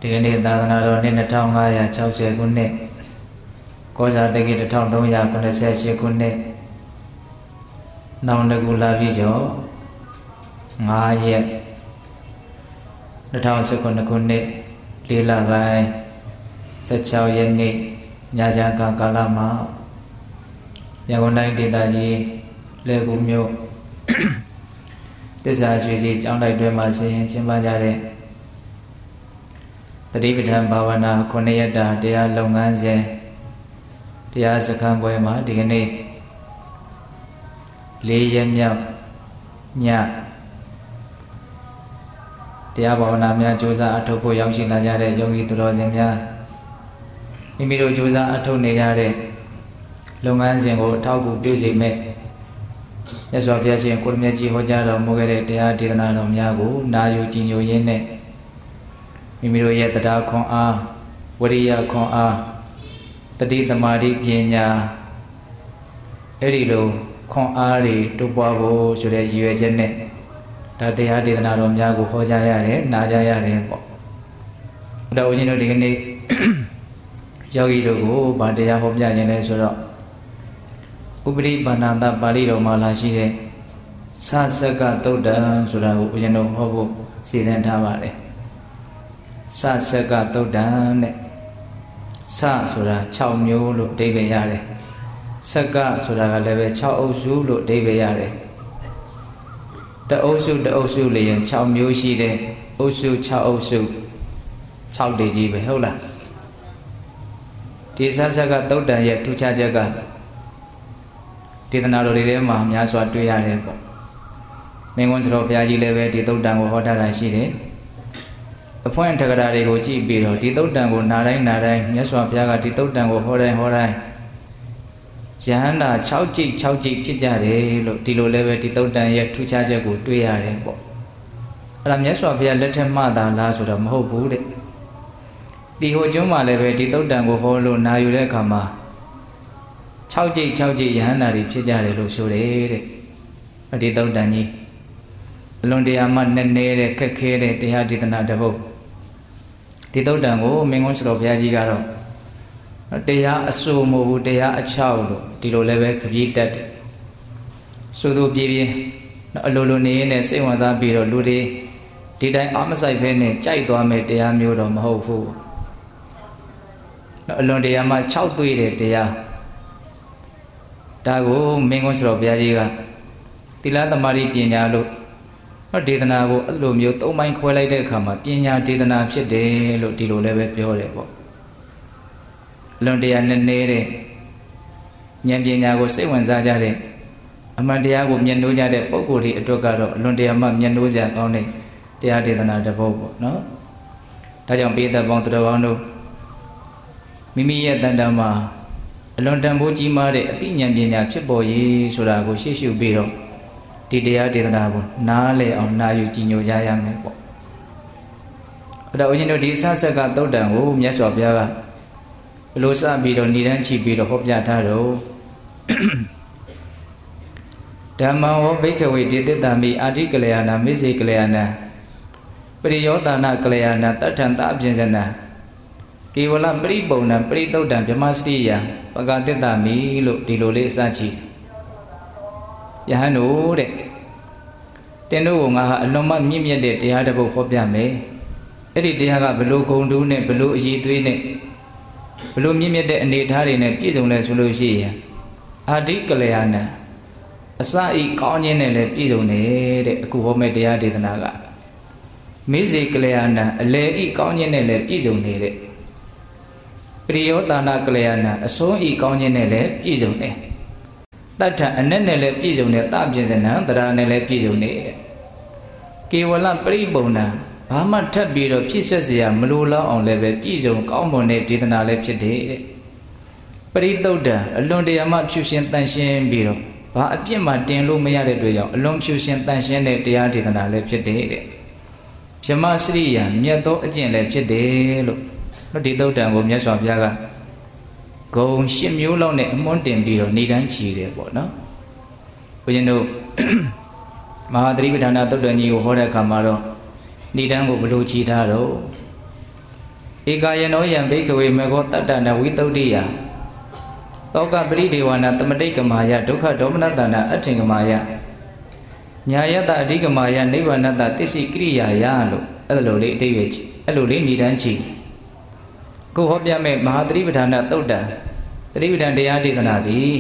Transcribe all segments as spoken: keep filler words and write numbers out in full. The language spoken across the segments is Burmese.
ဒီကနေ့သာသနာတော်နှစ်၂၅၆၀ခုနှစ်ကောဇာတက္ကီ၁၃၇၈ခုနှစ်နောင်တကူလာပြည့်ကျော်၅ရက်၂၀၁၉ခုနှစ်လေးလပိုင်း၁၆ရက်နေ့ညချမ်းကာကာလမှာရန်ကုန်တိုင်းဒေသကြီးလေကူမြို့သစ္စာရွှေစီကျောင်းတိုက်တွင်မှာဆင်ရင်ကျင်းပကြတဲ့တတိပဋ္ဌာန်ဘာဝနာခုနှစ်ရက်တာတရားလုပ်ငန်းစဉ်တရားစခန်းပွဲမှာဒီကနေ့လေးရက်မြောက်ညတရားဘာဝနာများကြိုးစားအထောက်ဖို့ရောက်ရှိလာကြတဲ့ယောဂီသူတော်စင်များမိမိတို့ကြိုးစားအထောက်နေကြတဲ့လုပ်ငန်းစဉ်ကိုအထောက်အကူပြုစေမဲ့မြတ်စွာဘုရားရှင်ကိုရမြတ်ကြီးဟောကြားတော်မူခဲ့တဲ့တရားဒေသနာတော်များကိုနာယူကြည်ညိုရင်းနဲ့မိမိတို့ရဲ့တရားခွန်အားဝိရိယခွန်အားတတိသမာဓိပညာအဲ့ဒီလိုခွန်အားတွေတိုးပွားဖို့ဆိုတဲ့ရည်ရွယ်ချက်နဲ့ဒါတရားဒေသနာတော်များကိုဟောကြားရတယ်နာကြားရတယ်ပေါ့။ဒါဦးဇင်းတို့ဒီကနေ့ယောဂီတို့ကိုဗာတရားဟောပြခြင်းလဲဆိုတော့ဥပရိပါဏာတပါဠိတော်မှာလာရှိတဲ့သစကသုတ်တံဆိုတာကိုဦးဇင်းတို့ဟောဖို့စီစဉ်ထားပါတယ်။သစကသုတ်တံနဲ့စဆိုတာ၆မျိုးလို့အဓိပ္ပာယ်ရတယ်။စကဆိုတာကလည်းပဲ၆အုပ်စုလို့အဓိပ္ပာယ်ရတယ်။တအုပ်စုတအုပ်စုလျင်၆မျိုးရှိတဲ့အုပ်စု၆အုပ်စု၆တည်ကြီးပဲဟုတ်လား။ဒီသစကသုတ်တံရဲ့ထူးခြားချက်ကဒေသနာတော်တွေထဲမှာများစွာတွေ့ရတယ်ပေါ့။မင်းကွန်းစတော်ဘုရားကြီးလည်းပဲဒီသုတ်တံကိုဟောထားတာရှိတယ်။အဖွင့်ထကရာတွေကိုကြည့်ပြီးတော့ဒီသုတ်တံကိုနာတိုင်းနာတိုင်းမြတ်စွာဘုရားကဒီသုတ်တံကိုဟောတိုင်းဟောတိုင်းယဟန္တာ၆ကြိတ်၆ကြိတ်ဖြစ်ကြတယ်လို့ဒီလိုလည်းပဲဒီသုတ်တံရဲ့ထူးခြားချက်ကိုတွေ့ရတယ်ပေါ့။အဲ့ဒါမြတ်စွာဘုရားလက်ထက်မှသာလားဆိုတော့မဟုတ်ဘူးတဲ့။ဒီဟိုကျွန်းမှာလည်းပဲဒီသုတ်တံကိုဟောလို့နာယူတဲ့အခါမှာ၆ကြိတ်၆ကြိတ်ယဟန္တာတွေဖြစ်ကြတယ်လို့ဆိုတယ်တဲ့။ဒီသုတ်တံကြီးအလွန်တရာမှနည်းနည်းတဲ့ခက်ခဲတဲ့တရားဒေသနာတစ်ပုဒ်ဒီသုတ်တံကိုမင်းကွန်းစတော်ဘုရားကြီးကတော့တရားအဆူမဟုတ်ဘူးတရားအချောက်လို့ဒီလိုလည်းပဲခပြည့်တတ်တယ်ဆိုသူပြေးပြေးအလိုလိုနေနေစိတ်ဝင်စားပြီးတော့လူတွေဒီတိုင်းအာမဆိုင်ဖဲနဲ့ကြိုက်သွားမယ်တရားမျိုးတော့မဟုတ်ဘူးအလွန်တရားမှ၆သွေးတဲ့တရားဒါကိုမင်းကွန်းစတော်ဘုရားကြီးကသီလသမာဓိပညာလို့ဒေသနာကိုအဲ့လိုမျိုးသုံးပိုင်းခွဲလိုက်တဲ့အခါမှာပညာဒေသနာဖြစ်တယ်လို့ဒီလိုလည်းပဲပြောတယ်ပေါ့အလွန်တရားနဲ့နေတဲ့ဉာဏ်ပညာကိုစိတ်ဝင်စားကြတဲ့အမှန်တရားကိုမျက်နှိုးကြတဲ့ပုဂ္ဂိုလ်တွေအတွက်ကတော့အလွန်တရားမှမျက်နှိုးစရာကောင်းတဲ့တရားဒေသနာတစ်ပုဒ်ပေါ့နော်ဒါကြောင့်ပိဋကပေါင်းတော်ကောင်းတို့မိမိရဲ့တန်တမ်းမှာအလွန်တန်ဖိုးကြီးမားတဲ့အသိဉာဏ်ပညာဖြစ်ပေါ်ရေးဆိုတာကိုရှေ့ရှုပြီးတော့ဒီတရားဒေသနာကိုနားလည်အောင်နာယူကြည်ညိုကြရမယ်ပေါ့အဲ့တော့ဦးဇင်းတို့ဒီသစကသုတ်တံကိုမြတ်စွာဘုရားကဘလို့စပြီးတော့ဏိဒန်းချပြီးတော့ဟောပြထားတော့ဓမ္မဝဘိက္ခဝေဒေသတံမိအာတိကလျာဏမေဇေကလျာဏပရိယောတာနာကလျာဏတထံတအပြင်စနံကေဝလပရိပုံဏပရိသုတ်တံဗြဟ္မစရိယပကတိတ္တမိလို့ဒီလိုလေးအစချီယဟန်တို့တဲ့တင်တို့ကငါဟာအလွန်မှမြင့်မြတ်တဲ့တရားတစ်ပုဒ်ဟောပြမယ်အဲ့ဒီတရားကဘလို့ဂုံတူးနဲ့ဘလို့အည်သွေးနဲ့ဘလို့မြင့်မြတ်တဲ့အနေအထားတွေနဲ့ပြည့်စုံလဲဆိုလို့ရှိရင်အာတိကလျာဏအစဤကောင်းခြင်းနဲ့လည်းပြည့်စုံတယ်တဲ့အခုဟောမယ့်တရားဒေသနာကမေဇေကလျာဏအလေဤကောင်းခြင်းနဲ့လည်းပြည့်စုံနေတဲ့ပရိယောတာနာကလျာဏအစိုးဤကောင်းခြင်းနဲ့လည်းပြည့်စုံတယ်တထအနဲ့နဲ့လည်းပြည့်စုံတဲ့တပြည့်စနံတရားနဲ့လည်းပြည့်စုံနေတဲ့ကေဝလပရိပုံဏဘာမှထပ်ပြီးတော့ဖြစ်ဆက်เสียမလိုလောက်အောင်လည်းပဲပြည့်စုံကောင်းမွန်တဲ့ဒေသနာလည်းဖြစ်တယ်တဲ့ပရိသုတ်တံအလွန်တရာမှဖြူရှင်တန်ရှင်းပြီးတော့ဘာအပြစ်မှတင်လို့မရတဲ့အတွက်ကြောင့်အလွန်ဖြူရှင်တန်ရှင်းတဲ့တရားဒေသနာလည်းဖြစ်တယ်တဲ့ဗြဟ္မစရိယမြတ်သောအကျင့်လည်းဖြစ်တယ်လို့ဒီသုတ်တံကိုမြတ်စွာဘုရားကဂုံရှစ်မျိုးလောက်နဲ့အမွန်းတင်ပြီးတော့ဏိဒန်းချီတယ်ပေါ့နော်ဘုရင်တို့မဟာသတိပဋ္ဌာန်သုတ်တံကြီးကိုဟောတဲ့အခါမှာတော့ဏိဒန်းကိုဘလို့ချီထားတော့ဧကာယနောယံဘိကဝေမေဃောတတ္တနာဝိတုဒ္ဓိယသောကပရိဒေဝနာတမတိကမာယဒုက္ခဒေါမနတနာအထင်ကမာယညာယတအဓိကမာယနိဗ္ဗာနတတစ္ဆိကိရိယာယလို့အဲ့လိုလေးအတိတ်ပဲအဲ့လိုလေးဏ္ဍန်ချီကိုဟောပြမဲ့မဟာသတိပဋ္ဌာန်သုတ်တံသတိပဋ္ဌာန်တရားဒေသနာသည်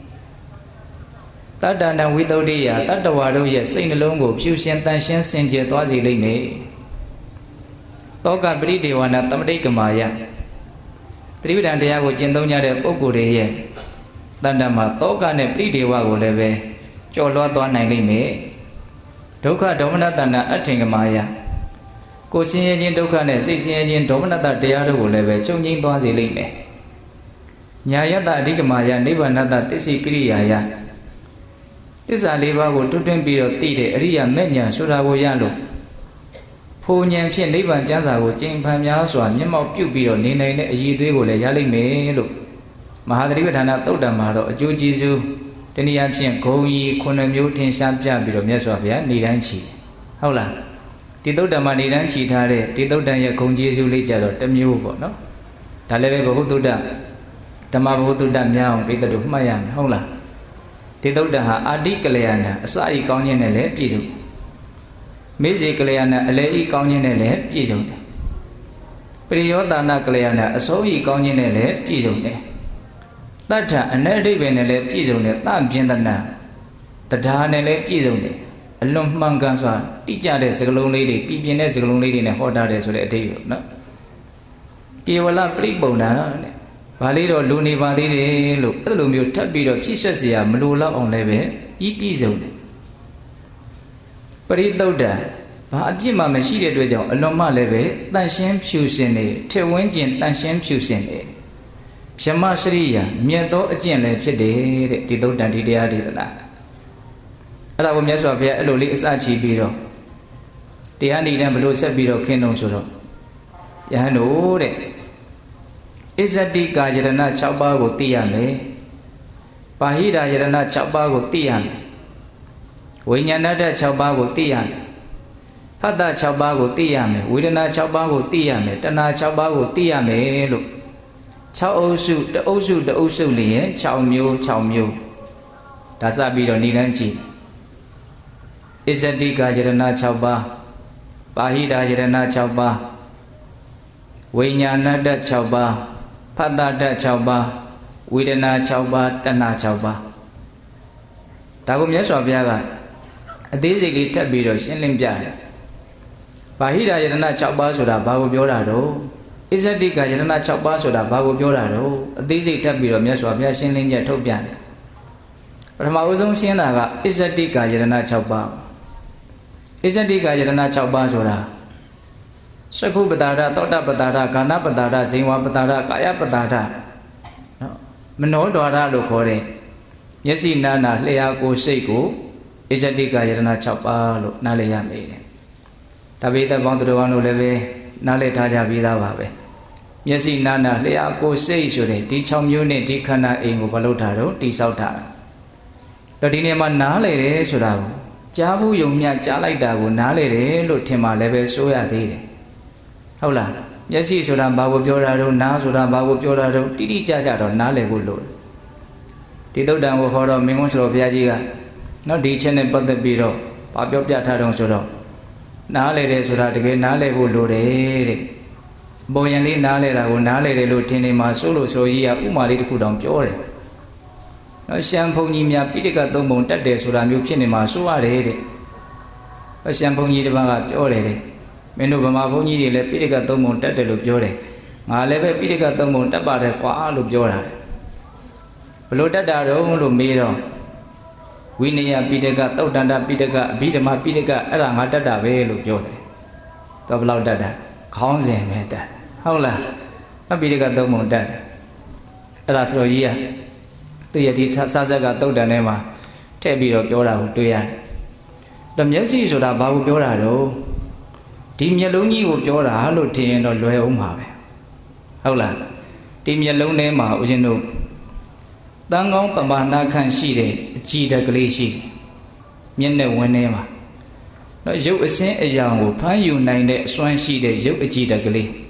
တတ္တနာဝိတုဒ္ဓိယတတ္တဝါတို့ရဲ့စိတ်နှလုံးကိုဖြူရှင်တန်ရှင်းစင်ကြယ်သွားစေလိမ့်မယ်သောကပရိဒေဝနာတမတိကမာယသတိပဋ္ဌာန်တရားကိုကျင့်သုံးကြတဲ့ပုဂ္ဂိုလ်တွေရဲ့တဏ္ဍမှာသောကနဲ့ပရိဒေဝကိုလည်းပဲကျော်လွှားသွားနိုင်လိမ့်မယ်ဒုက္ခဒေါမနတနာအထင်ကမာယကိုယ်ဆင်းရဲခြင်းဒုက္ခနဲ့စိတ်ဆင်းရဲခြင်းဒေါမနတတရားတို့ကိုလည်းပဲချုပ်ငြိမ်းသွားစေလိမ့်မယ်ညာယတအဓိကမာယနိဗ္ဗာနတတစ္ဆိကိရိယာယသစ္စာလေးပါးကိုတွတ်တွင်းပြီးတော့သိတဲ့အရိယာမေညာဆိုတာကိုရလို့ဖိုလ်ဉဏ်ဖြင့်နိဗ္ဗာန်ကျမ်းစာကိုကျင့်ဖန်များစွာမျက်မှောက်ပြုပြီးတော့နေနိုင်တဲ့အရည်အသွေးကိုလည်းရလိမ့်မယ်လို့မဟာသတိပဋ္ဌာန်သုတ်တံမှာတော့အကျိုးကျေးဇူးတနည်းအားဖြင့်ဂုဏ်ကြီးခုနှစ်မျိုးထင်ရှားပြပြီးတော့မြတ်စွာဘုရားဏ္ဍန်ချီဟုတ်လားဒီသုတ်တံမှာဏ္ဍန်ချီထားတဲ့ဒီသုတ်တံရဲ့ဂုဏ်ကျေးဇူးလေးကြတော့တစ်မျိုးပေါ့နော်ဒါလည်းပဲဘဟုသုတ္တဓမ္မဘဟုသုတ္တများအောင်ပိဋကတို့မှတ်ရမယ်ဟုတ်လားဒီသုတ်တံဟာအာတိကလျာဏအစဤကောင်းခြင်းနဲ့လည်းပြည့်စုံမေဇေကလျာဏအလေဤကောင်းခြင်းနဲ့လည်းပြည့်စုံတယ်ပရိယောတာနာကလျာဏအစိုးဤကောင်းခြင်းနဲ့လည်းပြည့်စုံတယ်တတ္ထအနအဓိပ္ပာယ်နဲ့လည်းပြည့်စုံတယ်သပြင်းတနာတရားနဲ့လည်းပြည့်စုံတယ်အလွန်မှန်ကန်စွာတိကျတဲ့စကားလုံးလေးတွေပြပြင်းတဲ့စကားလုံးလေးတွေနဲ့ဟောထားတယ်ဆိုတဲ့အဓိပ္ပာယ်နော်ကေဝလပရိပုံနာတဲ့ဘာလေးတော့လူနေပါသေးတယ်လို့အဲ့လိုမျိုးထပ်ပြီးတော့ဖြည့်ဆွက်เสียမလိုတော့အောင်လည်းပဲပြီးပြည့်စုံတယ်ပရိသုတ်တံဘာအပြစ်မှမရှိတဲ့အတွက်ကြောင့်အလွန်မှလည်းပဲတန်ရှင်းဖြူစင်နေထက်ဝင်းကျင်တန်ရှင်းဖြူစင်နေဗြဟ္မစရိယမြတ်သောအကျင့်လည်းဖြစ်တယ်တဲ့ဒီသုတ်တံဒီတရားဒေသနာအဲ့ဒါကိုမြတ်စွာဘုရားအဲ့လိုလေးအစချီပြီးတော့တရားဏ္ဍန်ဘလို့ဆက်ပြီးတော့ခင်းတော့ဆိုတော့ယဟန်တို့တဲ့ဣဇတိကာယရဏ၆ပါးကိုသိရမယ်ပါဟိရာယရဏ၆ပါးကိုသိရမယ်ဝိညာဏတ္တ၆ပါးကိုသိရမယ်ဖတ်တာ၆ပါးကိုသိရမယ်ဝေဒနာ၆ပါးကိုသိရမယ်တဏှာ၆ပါးကိုသိရမယ်လို့၆အုပ်စုတအုပ်စုတအုပ်စုလျင်၆မျိုး၆မျိုးဒါစပြီးတော့ဏ္ဍန်ကြည့်ဣဇတိကာယရဏ၆ပါးပါဟိရာယရဏ၆ပါးဝိညာဏတ္တ၆ပါးဖတ်တာတ္တ၆ပါးဝေဒနာ၆ပါးတဏှာ၆ပါးဒါကိုမြတ်စွာဘုရားကအသေးစိတ်လေးထပ်ပြီးတော့ရှင်းလင်းပြတယ်။ဘာဟိရာယတနာ၆ပါးဆိုတာဘာကိုပြောတာတော့ဣဇတိကယတနာ၆ပါးဆိုတာဘာကိုပြောတာတော့အသေးစိတ်ထပ်ပြီးတော့မြတ်စွာဘုရားရှင်းလင်းချက်ထုတ်ပြန်တယ်။ပထမဦးဆုံးရှင်းတာကဣဇတိကယတနာ၆ပါးဣဇတိကယတနာ၆ပါးဆိုတာသက္ခုပတာရသောတပတာရဂါနပတာရဇိဝပတာရကာယပတာရနော်မနောဒွါရလို့ခေါ်တဲ့မျက်စိနာနာလျှာကိုယ်စိတ်ကိုဣဇတိကယတနာ၆ပါးလို့နားလည်ရမယ်တဲ့။ဒါပေမဲ့ပေါင်းသူတော်ကောင်းတို့လည်းပဲနားလည်ထားကြပြီးသားပါပဲ။မျက်စိနာနာလျှာကိုယ်စိတ်ဆိုတဲ့ဒီ၆မျိုးနဲ့ဒီခန္ဓာအိမ်ကိုမလုပ်တာတော့တိဆောက်တာ။တော့ဒီနေရာမှာနားလည်တယ်ဆိုတာကိုကြားဘူးယုံမြကြားလိုက်တာကိုနားလည်တယ်လို့ထင်မှလည်းပဲစိုးရသေးတယ်။ဟုတ်လား။မျက်စိဆိုတာဘာကိုပြောတာတော့နားဆိုတာဘာကိုပြောတာတော့တိတိကျကျတော့နားလည်ဖို့လိုတယ်။ဒီသုတ်တံကိုဟောတော့မင်းကုန်းဆိုတော်ဘုရားကြီးကနော်ဒီချက်နဲ့ပတ်သက်ပြီးတော့ဘာပြောပြထားတော့ဆိုတော့နားလေတယ်ဆိုတာတကယ်နားလေဖို့လိုတယ်တဲ့ပုံရင်လေးနားလေတာကိုနားလေတယ်လို့ထင်နေမှာစိုးလို့ဆိုကြီးကဥမာလေးတစ်ခုတောင်ပြောတယ်နော်ရှမ်းဘုံကြီးများပိဋကသုံးပုံတက်တယ်ဆိုတာမျိုးဖြစ်နေမှာစိုးရတယ်တဲ့ရှမ်းဘုံကြီးတစ်ပါးကပြောတယ်တဲ့မင်းတို့ဗမာဘုံကြီးတွေလည်းပိဋကသုံးပုံတက်တယ်လို့ပြောတယ်ငါလည်းပဲပိဋကသုံးပုံတက်ပါတယ်ကွာလို့ပြောတာတဲ့ဘလို့တက်တာတော့လို့မေးတော့ဝိနည်းပိဋကသုတ်တန္တပိဋကအဘိဓမ္မာပိဋကအဲ့ဒါငါတတ်တာပဲလို့ပြောတယ်။တော့ဘယ်လောက်တတ်တာခေါင်းစဉ်ပဲတတ်ဟုတ်လား။အပိဋကသုံးပုံတတ်တယ်။အဲ့ဒါဆိုတော့ကြီးကသူရဒီစာဆက်ကသုတ်တန်ထဲမှာထည့်ပြီးတော့ပြောတာကိုတွေ့ရတယ်။တော့မျက်စိဆိုတာဘာကိုပြောတာတော့ဒီမျက်လုံးကြီးကိုပြောတာလို့ထင်ရင်တော့လွယ်အောင်ပါပဲ။ဟုတ်လား။ဒီမျက်လုံးထဲမှာဦးဇင်းတို့တန်ကောင်းပမာဏခန့်ရှိတဲ့အကြည်တက်ကလေးရှိတယ်မျက်နှာဝန်းထဲမှာတော့ရုပ်အစင်းအယောင်ကိုဖမ်းယူနိုင်တဲ့အစွမ်းရှိတဲ့ရုပ်အကြည်တက်ကလေး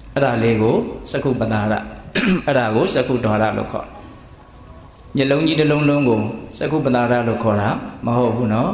အဲ့ဒါလေးကိုစက္ခုပတာရအဲ့ဒါကိုစက္ခုဒွါရလို့ခေါ်မျက်လုံးကြီးတစ်လုံးလုံးကိုစက္ခုပတာရလို့ခေါ်တာမဟုတ်ဘူးနော်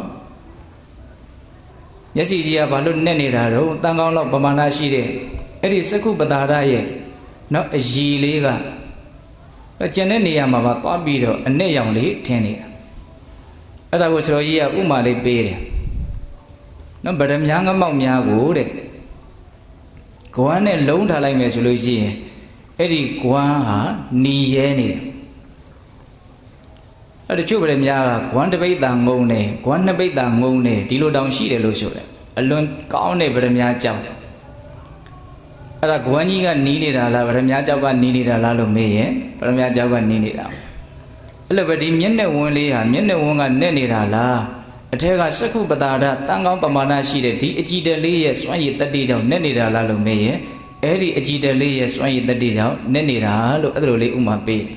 မျက်စိကြီးကဘာလို့နဲ့နေတာတော့တန်ကောင်းလောက်ပမာဏရှိတဲ့အဲ့ဒီစက္ခုပတာရရဲ့နော်အရည်လေးကကျန်တဲ့နေရာမှာပါသွားပြီးတော့အနဲ့ရောင်လေးထင်းနေတာအဲ့ဒါကိုဆရာကြီးကဥမာလေးပေးတယ်နော်ဗရမ ्या ငမောက်များကိုတဲ့ဂွမ်းနဲ့လုံးထားလိုက်မယ်ဆိုလို့ရှိရင်အဲ့ဒီဂွမ်းဟာနီရဲနေတယ်အဲ့တချို့ဗရမ ्या ကဂွမ်းတစ်ပိဿာငုံနေဂွမ်းနှစ်ပိဿာငုံနေဒီလိုတောင်ရှိတယ်လို့ဆိုတယ်အလွန်ကောင်းတဲ့ဗရမ ्या ကြောက်အဲ့ဒါဂွမ်းကြီးကနီးနေတာလားဗရမ ्या ကြောက်ကနီးနေတာလားလို့မေးရင်ဗရမ ्या ကြောက်ကနီးနေတာအဲ့လိုပဲဒီမျက်နှာဝန်းလေးဟာမျက်နှာဝန်းကနဲ့နေတာလားအထက်ကစက္ခုပတာရတန်ကောင်းပမာဏရှိတဲ့ဒီအကြည်တလေးရဲ့စွမ်းရည်တတ္တိကြောင့်နဲ့နေတာလားလို့မေးရင်အဲ့ဒီအကြည်တလေးရဲ့စွမ်းရည်တတ္တိကြောင့်နဲ့နေတာလို့အဲ့လိုလေးဥမာပေး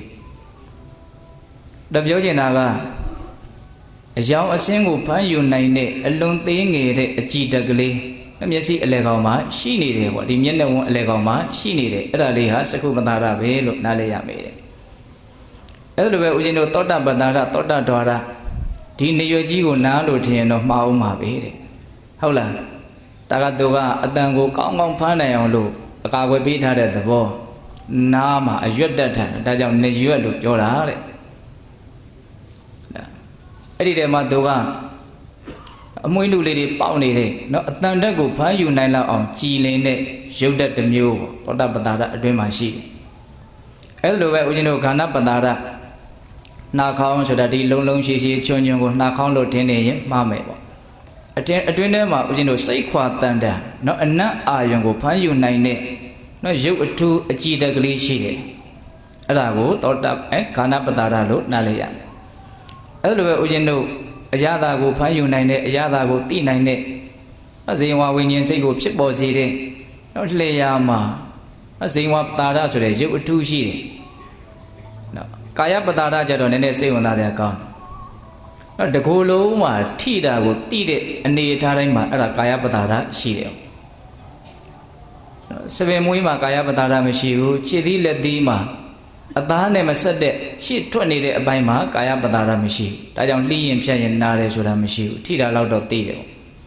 တယ်။ဒါပြောချင်တာကအယောင်အစင်းကိုဖမ်းယူနိုင်တဲ့အလွန်သေးငယ်တဲ့အကြည်တကလေးမျက်စိအလဲကောင်မှာရှိနေတယ်ပေါ့ဒီမျက်နှာဝန်းအလဲကောင်မှာရှိနေတယ်အဲ့ဒါလေးဟာစက္ခုပတာရပဲလို့နားလည်ရမယ်တဲ့။အဲ့လိုပဲဦးဇင်းတို့သောတာပတာရသောတာဒွါရဒီနေရွယ်ကြီးကိုနားလို့ထင်ရင်တော့မှားအောင်ပါပဲတဲ့ဟုတ်လားဒါကသူကအတန်ကိုကောင်းကောင်းဖမ်းနိုင်အောင်လို့အကာအကွယ်ပေးထားတဲ့သဘောနားမှာအရွက်တက်ထားဒါကြောင့်နေရွက်လို့ပြောတာတဲ့အဲ့ဒီတည်းမှာသူကအမွှေးလူလေးတွေပေါက်နေတယ်နော်အတန်တက်ကိုဖမ်းယူနိုင်လောက်အောင်ကြည်လင်တဲ့ရုပ်တက်တစ်မျိုးပေါ့သောတာပတာရအတွင်းမှာရှိတယ်အဲ့လိုပဲဦးဇင်းတို့ခန္ဓာပတာရနှာခေါင်းဆိုတာဒီလုံးလုံးရှိရှိချွန်းချွန်းကိုနှာခေါင်းလို့ထင်းနေရင်မှားမယ်ပေါ့အတင်းအတွင်းထဲမှာဦးဇင်းတို့စိတ်ခွာတန်တန်เนาะအနတ်အာယုံကိုဖမ်းယူနိုင်တဲ့เนาะရုပ်အထူးအကြည်တက်ကလေးရှိတယ်အဲ့ဒါကိုသောတာအဲခန္ဓာပတာရလို့နားလည်ရတယ်အဲ့လိုပဲဦးဇင်းတို့အရာသာကိုဖမ်းယူနိုင်တဲ့အရာသာကိုသိနိုင်တဲ့ဇေဝဝိညာဉ်စိတ်ကိုဖြစ်ပေါ်စေတဲ့เนาะလျှာမှာဇေဝပတာရဆိုတဲ့ရုပ်အထူးရှိတယ်เนาะကာယပတာရကြတော့နည်းနည်းစိတ်ဝင်စားတဲ့အကောင်းတော့တကူလုံးမှာထိတာကိုတိတဲ့အနေထားတိုင်းမှာအဲ့ဒါကာယပတာရရှိတယ်စပင်မွေးမှာကာယပတာရမရှိဘူးခြေသီးလက်သီးမှာအသားနဲ့မဆက်တဲ့ရှေ့ထွက်နေတဲ့အပိုင်းမှာကာယပတာရမရှိဘူးဒါကြောင့်လှီးရင်ဖြတ်ရင်နားတယ်ဆိုတာမရှိဘူးထိတာတော့တော့သိတယ်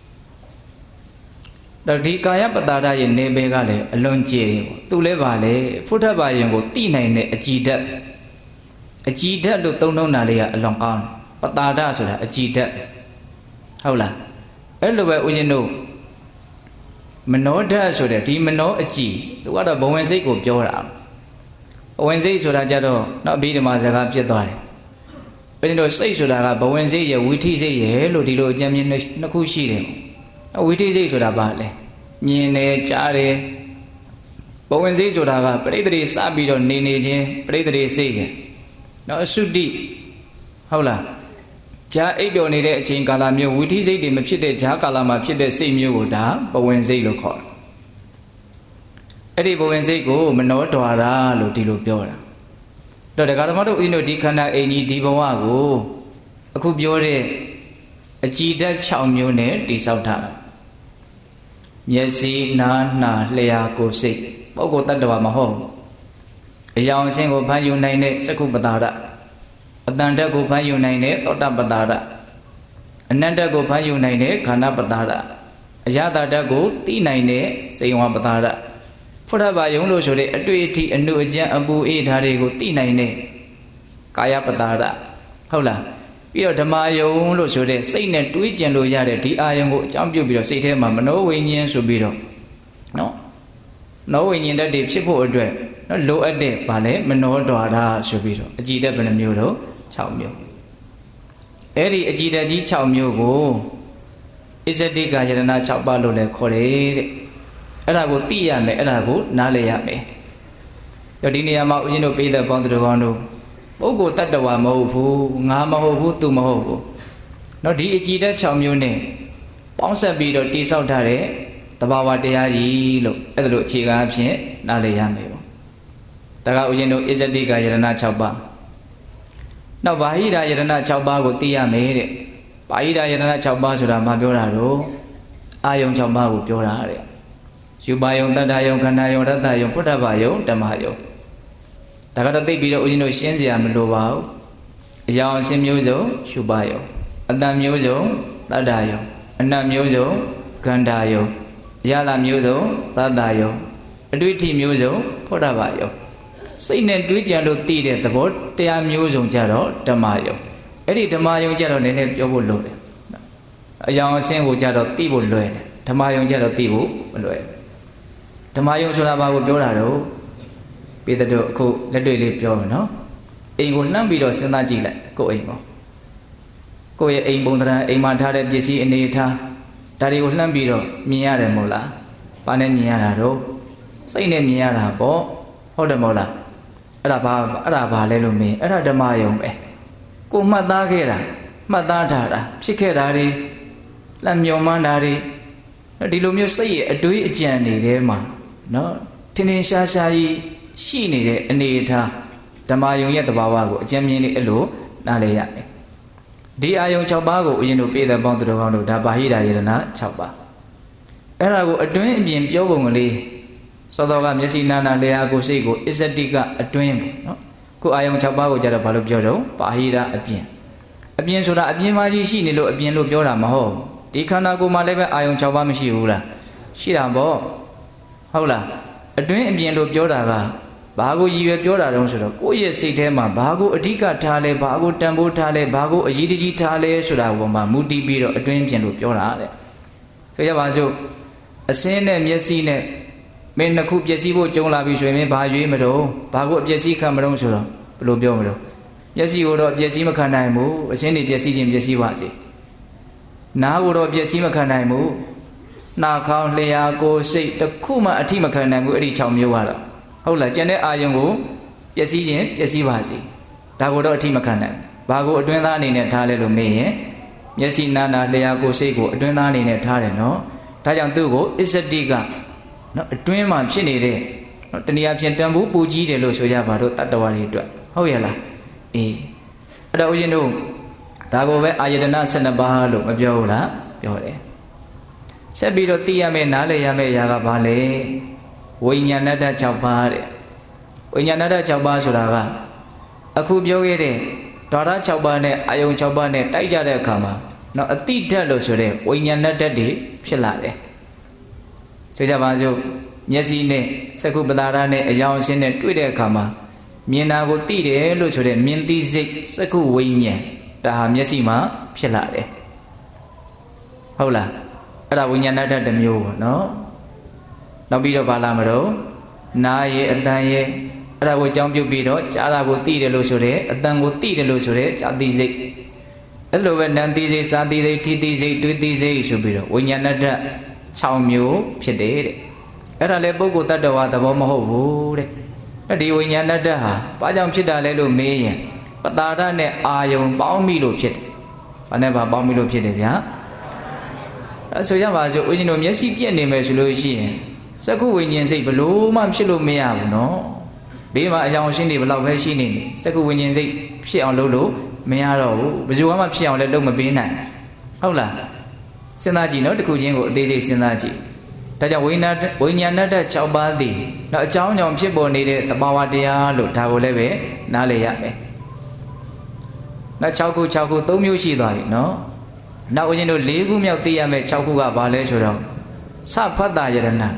တော့ဒီကာယပတာရရဲ့နေပေကလည်းအလွန်ကျေတယ်ပေါ့သူလည်းပါလေဖုထဘာယံကိုတိနိုင်တဲ့အကြည်ဓာတ်အကြည်ဓာတ်လို့သုံးနှုန်းတာလေးကအလွန်ကောင်းပတာဒဆိုတာအကြည်ဓာတ်ဟုတ်လားအဲ့လိုပဲဦးဇင်းတို့မနောဓာတ်ဆိုတဲ့ဒီမနောအကြည်သူကတော့ဘဝင်စိတ်ကိုပြောတာဘဝင်စိတ်ဆိုတာကြတော့နောက်ပြီးဒီမှာစကားပြစ်သွားတယ်ဦးဇင်းတို့စိတ်ဆိုတာကဘဝင်စိတ်ရဲ့ဝိထိစိတ်ရဲ့လို့ဒီလိုအကြံမြင်နှစ်ခုရှိတယ်ဝိထိစိတ်ဆိုတာဘာလဲမြင်တယ်ကြားတယ်ဘဝင်စိတ်ဆိုတာကပရိသေတွေစပြီးတော့နေနေချင်းပရိသေတွေစိတ်ရဲ့နော်အသုတိဟုတ်လားဂျာအိပ်ပျော်နေတဲ့အချိန်ကာလမျိုးဝိထိစိတ်တွေမဖြစ်တဲ့ဂျာကာလမှာဖြစ်တဲ့စိတ်မျိုးကိုဒါဘဝင်စိတ်လို့ခေါ်တယ်အဲ့ဒီဘဝင်စိတ်ကိုမနောဒွါရလို့ဒီလိုပြောတာတော့ဒကာသမားတို့ဦးဇင်းတို့ဒီခန္ဓာအိမ်ကြီးဒီဘဝကိုအခုပြောတဲ့အကြည်ဓာတ်၆မျိုးနဲ့တိဆောက်ထားတာမျက်စိနားနှာလျှာကိုယ်စိတ်ပုဂ္ဂိုလ်တ attva မဟုတ်အယောင်အဆင်းကိုဖမ်းယူနိုင်တဲ့စက္ခုပတာရအတန်တက်ကိုဖမ်းယူနိုင်တဲ့သောတာပတာရအနန္တကိုဖမ်းယူနိုင်တဲ့ခန္ဓာပတာရအယတာဓာတ်ကိုသိနိုင်တဲ့စေဝပတာရဖုထဘာယုံလို့ဆိုတဲ့အတွေ့အထိအနုအကျဉ်အပူအေးဓာတ်တွေကိုသိနိုင်တဲ့ကာယပတာရဟုတ်လားပြီးတော့ဓမ္မယုံလို့ဆိုတဲ့စိတ်နဲ့တွေးကျင်လို့ရတဲ့ဒီအာယုံကိုအကြောင်းပြုပြီးတော့စိတ်ထဲမှာမနောဝိညာဉ်ဆိုပြီးတော့နော်နောဝိညာဉ်ဓာတ်တွေဖြစ်ဖို့အတွက်နော်လိုအပ်တဲ့ဗာလဲမနောဒွါရဆိုပြီးတော့အကြည်ဓာတ်ဘယ်နှမျိုးတော့၆မျိုးအဲ့ဒီအကြည်ဓာတ်ကြီး၆မျိုးကိုဣဇတိကယတနာ၆ပါးလို့လည်းခေါ်တယ်တဲ့အဲ့ဒါကိုသိရမယ်အဲ့ဒါကိုနားလည်ရမယ်တော့ဒီနေရာမှာဦးဇင်းတို့ပေးတဲ့ပေါင်းသူတော်ကောင်းတို့ပုဂ္ဂိုလ်တ attva မဟုတ်ဘူးငါမဟုတ်ဘူးသူမဟုတ်ဘူးနော်ဒီအကြည်ဓာတ်၆မျိုးနဲ့ပေါင်းဆက်ပြီးတော့တိဆောက်ထားတဲ့သဘာဝတရားကြီးလို့အဲ့ဒါလိုအခြေခံအဖြစ်နားလည်ရမယ်ပေါ့ဒါကဦးဇင်းတို့ဣဇတိကယတနာ၆ပါးနောက်ဘာဟိရာယတနာ၆ပါးကိုသိရမယ်တဲ့ဘာဟိရာယတနာ၆ပါးဆိုတာမပြောတာတော့အာယုံ၆ပါးကိုပြောတာတဲ့ယူပါယုံတတ္တယုံခန္ဓာယုံရတ္တယုံဖုဒ္ဓဘာယုံဓမ္မယုံဒါကတော့သိပြီးတော့ဦးဇင်းတို့ရှင်းစရာမလိုပါဘူးအကြောင်းအစင်းမျိုးစုံယူပါယုံအတ္တမျိုးစုံတတ္တယုံအနတ်မျိုးစုံခန္ဓာယုံအရာလာမျိုးစုံရတ္တယုံအတွေ့အထိမျိုးစုံဖုဒ္ဓဘာယုံစိတ်နဲ့တွေးကြံလို့သိတဲ့သဘောတရားမျိုးစုံကြတော့ဓမ္မယုံအဲ့ဒီဓမ္မယုံကြတော့နည်းနည်းပြောဖို့လိုတယ်အကြောင်းအစင်းကိုကြတော့သိဖို့လွယ်တယ်ဓမ္မယုံကြတော့သိဖို့မလွယ်ဓမ္မယုံဆိုတာဘာကိုပြောတာတော့ပြည်တော်အခုလက်တွေ့လေးပြောမယ်နော်အိမ်ကိုလှမ်းပြီးတော့စဉ်းစားကြည့်လိုက်ကိုယ့်အိမ်ကိုကိုယ့်ရဲ့အိမ်ပုံသဏ္ဍာန်အိမ်မှာထားတဲ့ပစ္စည်းအနေထားဒါတွေကိုလှမ်းပြီးတော့မြင်ရတယ်မို့လားဘာနဲ့မြင်ရတာတော့စိတ်နဲ့မြင်ရတာပေါ့ဟုတ်တယ်မို့လားအဲ့ဒါဘာအဲ့ဒါဘာလဲလို့မင်းအဲ့ဒါဓမ္မယုံပဲကိုမှတ်သားခဲ့တာမှတ်သားထားတာဖြစ်ခဲ့တာတွေလက်မျောမှန်းတာတွေဒီလိုမျိုးစိတ်ရဲ့အတွေးအကြံတွေထဲမှာနော်ထင်ထင်ရှားရှားကြီးရှိနေတဲ့အနေအထားဓမ္မယုံရဲ့သဘာဝကိုအကျဉ်းမြင်လေးအဲ့လိုနားလည်ရမယ်ဒီအာယုံ၆ပါးကိုဦးဇင်းတို့ပြည်သက်ပေါင်းသူတော်ကောင်းတို့ဒါပါဟိတယေရဏ၆ပါးအဲ့ဒါကိုအတွင်းအပြင်ပြောပုံကလေးသောတော်ကမျက်စိနာနာလျာကိုစိတ်ကိုအစ္စတိကအတွင်းပေါ့နော်ခုအာယုံ၆ပါးကိုကြတော့ဘာလို့ပြောတော့ပါဟိတအပြင်အပြင်ဆိုတာအပြင်မှာကြီးရှိနေလို့အပြင်လို့ပြောတာမဟုတ်ဒီခန္ဓာကိုယ်မှာလည်းပဲအာယုံ၆ပါးမရှိဘူးလားရှိတာပေါ့ဟုတ်လားအတွင်းအပြင်လို့ပြောတာကဘာကိုရည်ရွယ်ပြောတာတုံးဆိုတော့ကိုယ့်ရဲ့စိတ်ထဲမှာဘာကိုအဓိကထားလဲဘာကိုတန်ဖိုးထားလဲဘာကိုအရေးတကြီးထားလဲဆိုတာပေါ်မှာမူတည်ပြီးတော့အတွင်းပြင်လို့ပြောတာတဲ့ဆိုရပါစို့အစင်းနဲ့မျက်စိနဲ့မင်းနှစ်ခုပျက်စီးဖို့ကြုံလာပြီဆိုရင်မင်းဘာရွေးမတော့ဘာကိုအပျက်စီးခံမတော့ဆိုတော့ဘယ်လိုပြောမလို့မျက်စိကိုတော့ပျက်စီးမခံနိုင်ဘူးအစင်းတွေပျက်စီးခြင်းပျက်စီးပါစေနားကိုတော့ပျက်စီးမခံနိုင်ဘူးနှာခေါင်းလျှာကိုယ်စိတ်တစ်ခုမှအထိမခံနိုင်ဘူးအဲ့ဒီ၆မျိုးကတော့ဟုတ်လားကျန်တဲ့အာယုံကိုပျက်စီးခြင်းပျက်စီးပါစေဒါကိုတော့အထိမခံနိုင်ဘာကိုအတွင်းသားအနေနဲ့ထားလဲလို့မေးရင်မျက်စိနာနာလျှာကိုယ်စိတ်ကိုအတွင်းသားအနေနဲ့ထားတယ်နော်ဒါကြောင့်သူ့ကိုအစ္စတိကနော်အတွင်းမှာဖြစ်နေတဲ့တဏှာဖြင့်တန်ဖိုးပူကြီးတယ်လို့ဆိုကြပါတော့တတ္တဝါတွေအတွက်ဟုတ်ရဲ့လားအေးအဲ့တော့ဦးဇင်းတို့ဒါကိုပဲအာယတနာ၁၂ပါးလို့မပြောဘူးလားပြောတယ်ဆက်ပြီးတော့သိရမယ့်နားလည်ရမယ့်အရာကဘာလဲဝိညာဏတ္တ၆ပါးတဲ့ဝိညာဏတ္တ၆ပါးဆိုတာကအခုပြောခဲ့တဲ့ဓာတ်၆ပါးနဲ့အာယုံ၆ပါးနဲ့တိုက်ကြတဲ့အခါမှာနော်အတိဓာတ်လို့ဆိုတဲ့ဝိညာဏတ္တတွေဖြစ်လာတယ်ဆိုကြပါစို့မျက်စိနဲ့စက္ခုပတာရနဲ့အယောင်အရှင်းနဲ့တွေ့တဲ့အခါမှာမြင်တာကိုသိတယ်လို့ဆိုတဲ့မြင်သိစိတ်စက္ခုဝိညာဉ်ဒါဟာမျက်စိမှာဖြစ်လာတယ်ဟုတ်လားအဲ့ဒါဝိညာဏတ္တတစ်မျိုးပေါ့နော်နောက်ပြီးတော့ဘာလာမလို့နားရဲ့အတန်ရဲ့အဲ့ဒါကိုအကြောင်းပြုပြီးတော့ကြားတာကိုသိတယ်လို့ဆိုတဲ့အတန်ကိုသိတယ်လို့ဆိုတဲ့ဇာတိစိတ်အဲ့လိုပဲနံတိစိတ်စာတိစိတ်ထိတိစိတ်တွေးတိစိတ်ဆိုပြီးတော့ဝိညာဏတ္တ၆မျိုးဖြစ်တယ်တဲ့အဲ့ဒါလည်းပုဂ္ဂိုလ်တ attva သဘောမဟုတ်ဘူးတဲ့အဲ့ဒီဝိညာဏတ္တဟာဘာကြောင့်ဖြစ်တာလဲလို့မေးရင်ပတာရနဲ့အာယုံပေါင်းမိလို့ဖြစ်တယ်ဘာနဲ့ဘာပေါင်းမိလို့ဖြစ်တယ်ဗျာအဲ့ဆိုရပါစို့ဦးဇင်းတို့မျက်စိပြက်နေမယ်ဆိုလို့ရှိရင်စက္ခုဝိညာဉ်စိတ်ဘလို့မှဖြစ်လို့မရဘူးနော်ဘေးမှာအကြောင်းရှင်းနေဘလောက်ပဲရှိနေနေစက္ခုဝိညာဉ်စိတ်ဖြစ်အောင်လုပ်လို့မရတော့ဘူးဘယ်သူမှဖြစ်အောင်လည်းလုပ်မပေးနိုင်ဟုတ်လားစဉ်းစားကြည့်နော်တခုချင်းကိုအသေးစိတ်စဉ်းစားကြည့်ဒါကြောင့်ဝိညာဏဝိညာဏတ္တ၆ပါးသည်တော့အကြောင်းကြောင့်ဖြစ်ပေါ်နေတဲ့သဘာဝတရားလို့ဒါကိုလည်းပဲနားလည်ရမယ်နောက်၆ခု၆ခု၃မျိုးရှိသွားပြီနော်နောက်ဦးဇင်းတို့၄ခုမြောက်သိရမယ့်၆ခုကဘာလဲဆိုတော့သဖတ္တယရဏနော်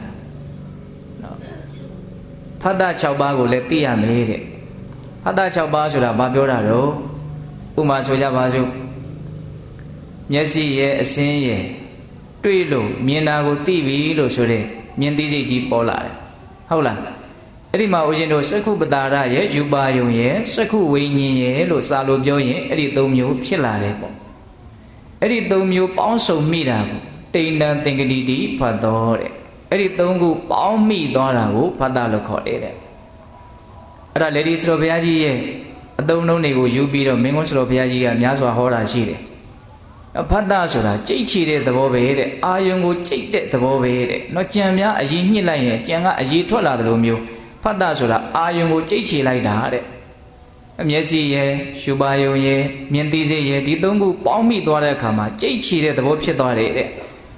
ဖတ္တ၆ပါးကိုလည်းသိရမယ်တဲ့ဖတ္တ၆ပါးဆိုတာဘာပြောတာတော့ဥပမာဆိုကြပါစို့မျက်စိရဲ့အစင်းရဲ့တွေ့လို့မြင်တာကိုသိပြီလို့ဆိုတဲ့မြင်သိစိတ်ကြီးပေါ်လာတယ်ဟုတ်လားအဲ့ဒီမှာဦးဇင်းတို့စက္ခုပတာရရဲ့ယူပါယုံရဲ့စက္ခုဝိညာဉ်ရဲ့လို့စာလို့ပြောရင်အဲ့ဒီ၃မျိုးဖြစ်လာတယ်ပေါ့အဲ့ဒီ၃မျိုးပေါင်းစုံမိတာကိုတိဏ္ဍသင်္ကတိတိဖတ်တော်တဲ့အဲ့ဒီ၃ခုပေါင်းမိသွားတာကိုဖတ်တာလို့ခေါ်တယ်တဲ့အဲ့ဒါလေဒီစတော်ဘုရားကြီးရဲ့အသုံးအနှုန်းတွေကိုယူပြီးတော့မင်းကွန်းစတော်ဘုရားကြီးကများစွာဟောတာရှိတယ်ဖတ်တာဆိုတာကြိတ်ချီတဲ့သဘောပဲတဲ့အာယုံကိုကြိတ်တဲ့သဘောပဲတဲ့နော်ကြံများအရင်ညှစ်လိုက်ရင်ကြံကအရင်ထွက်လာတယ်လို့မျိုးဖတ်တာဆိုတာအာယုံကိုကြိတ်ချီလိုက်တာတဲ့အမျက်စိရဲ့ရှုပါယုံရဲ့မြင်သိစိတ်ရဲ့ဒီသုံးခုပေါင်းမိသွားတဲ့အခါမှာကြိတ်ချီတဲ့သဘောဖြစ်သွားတယ်တဲ့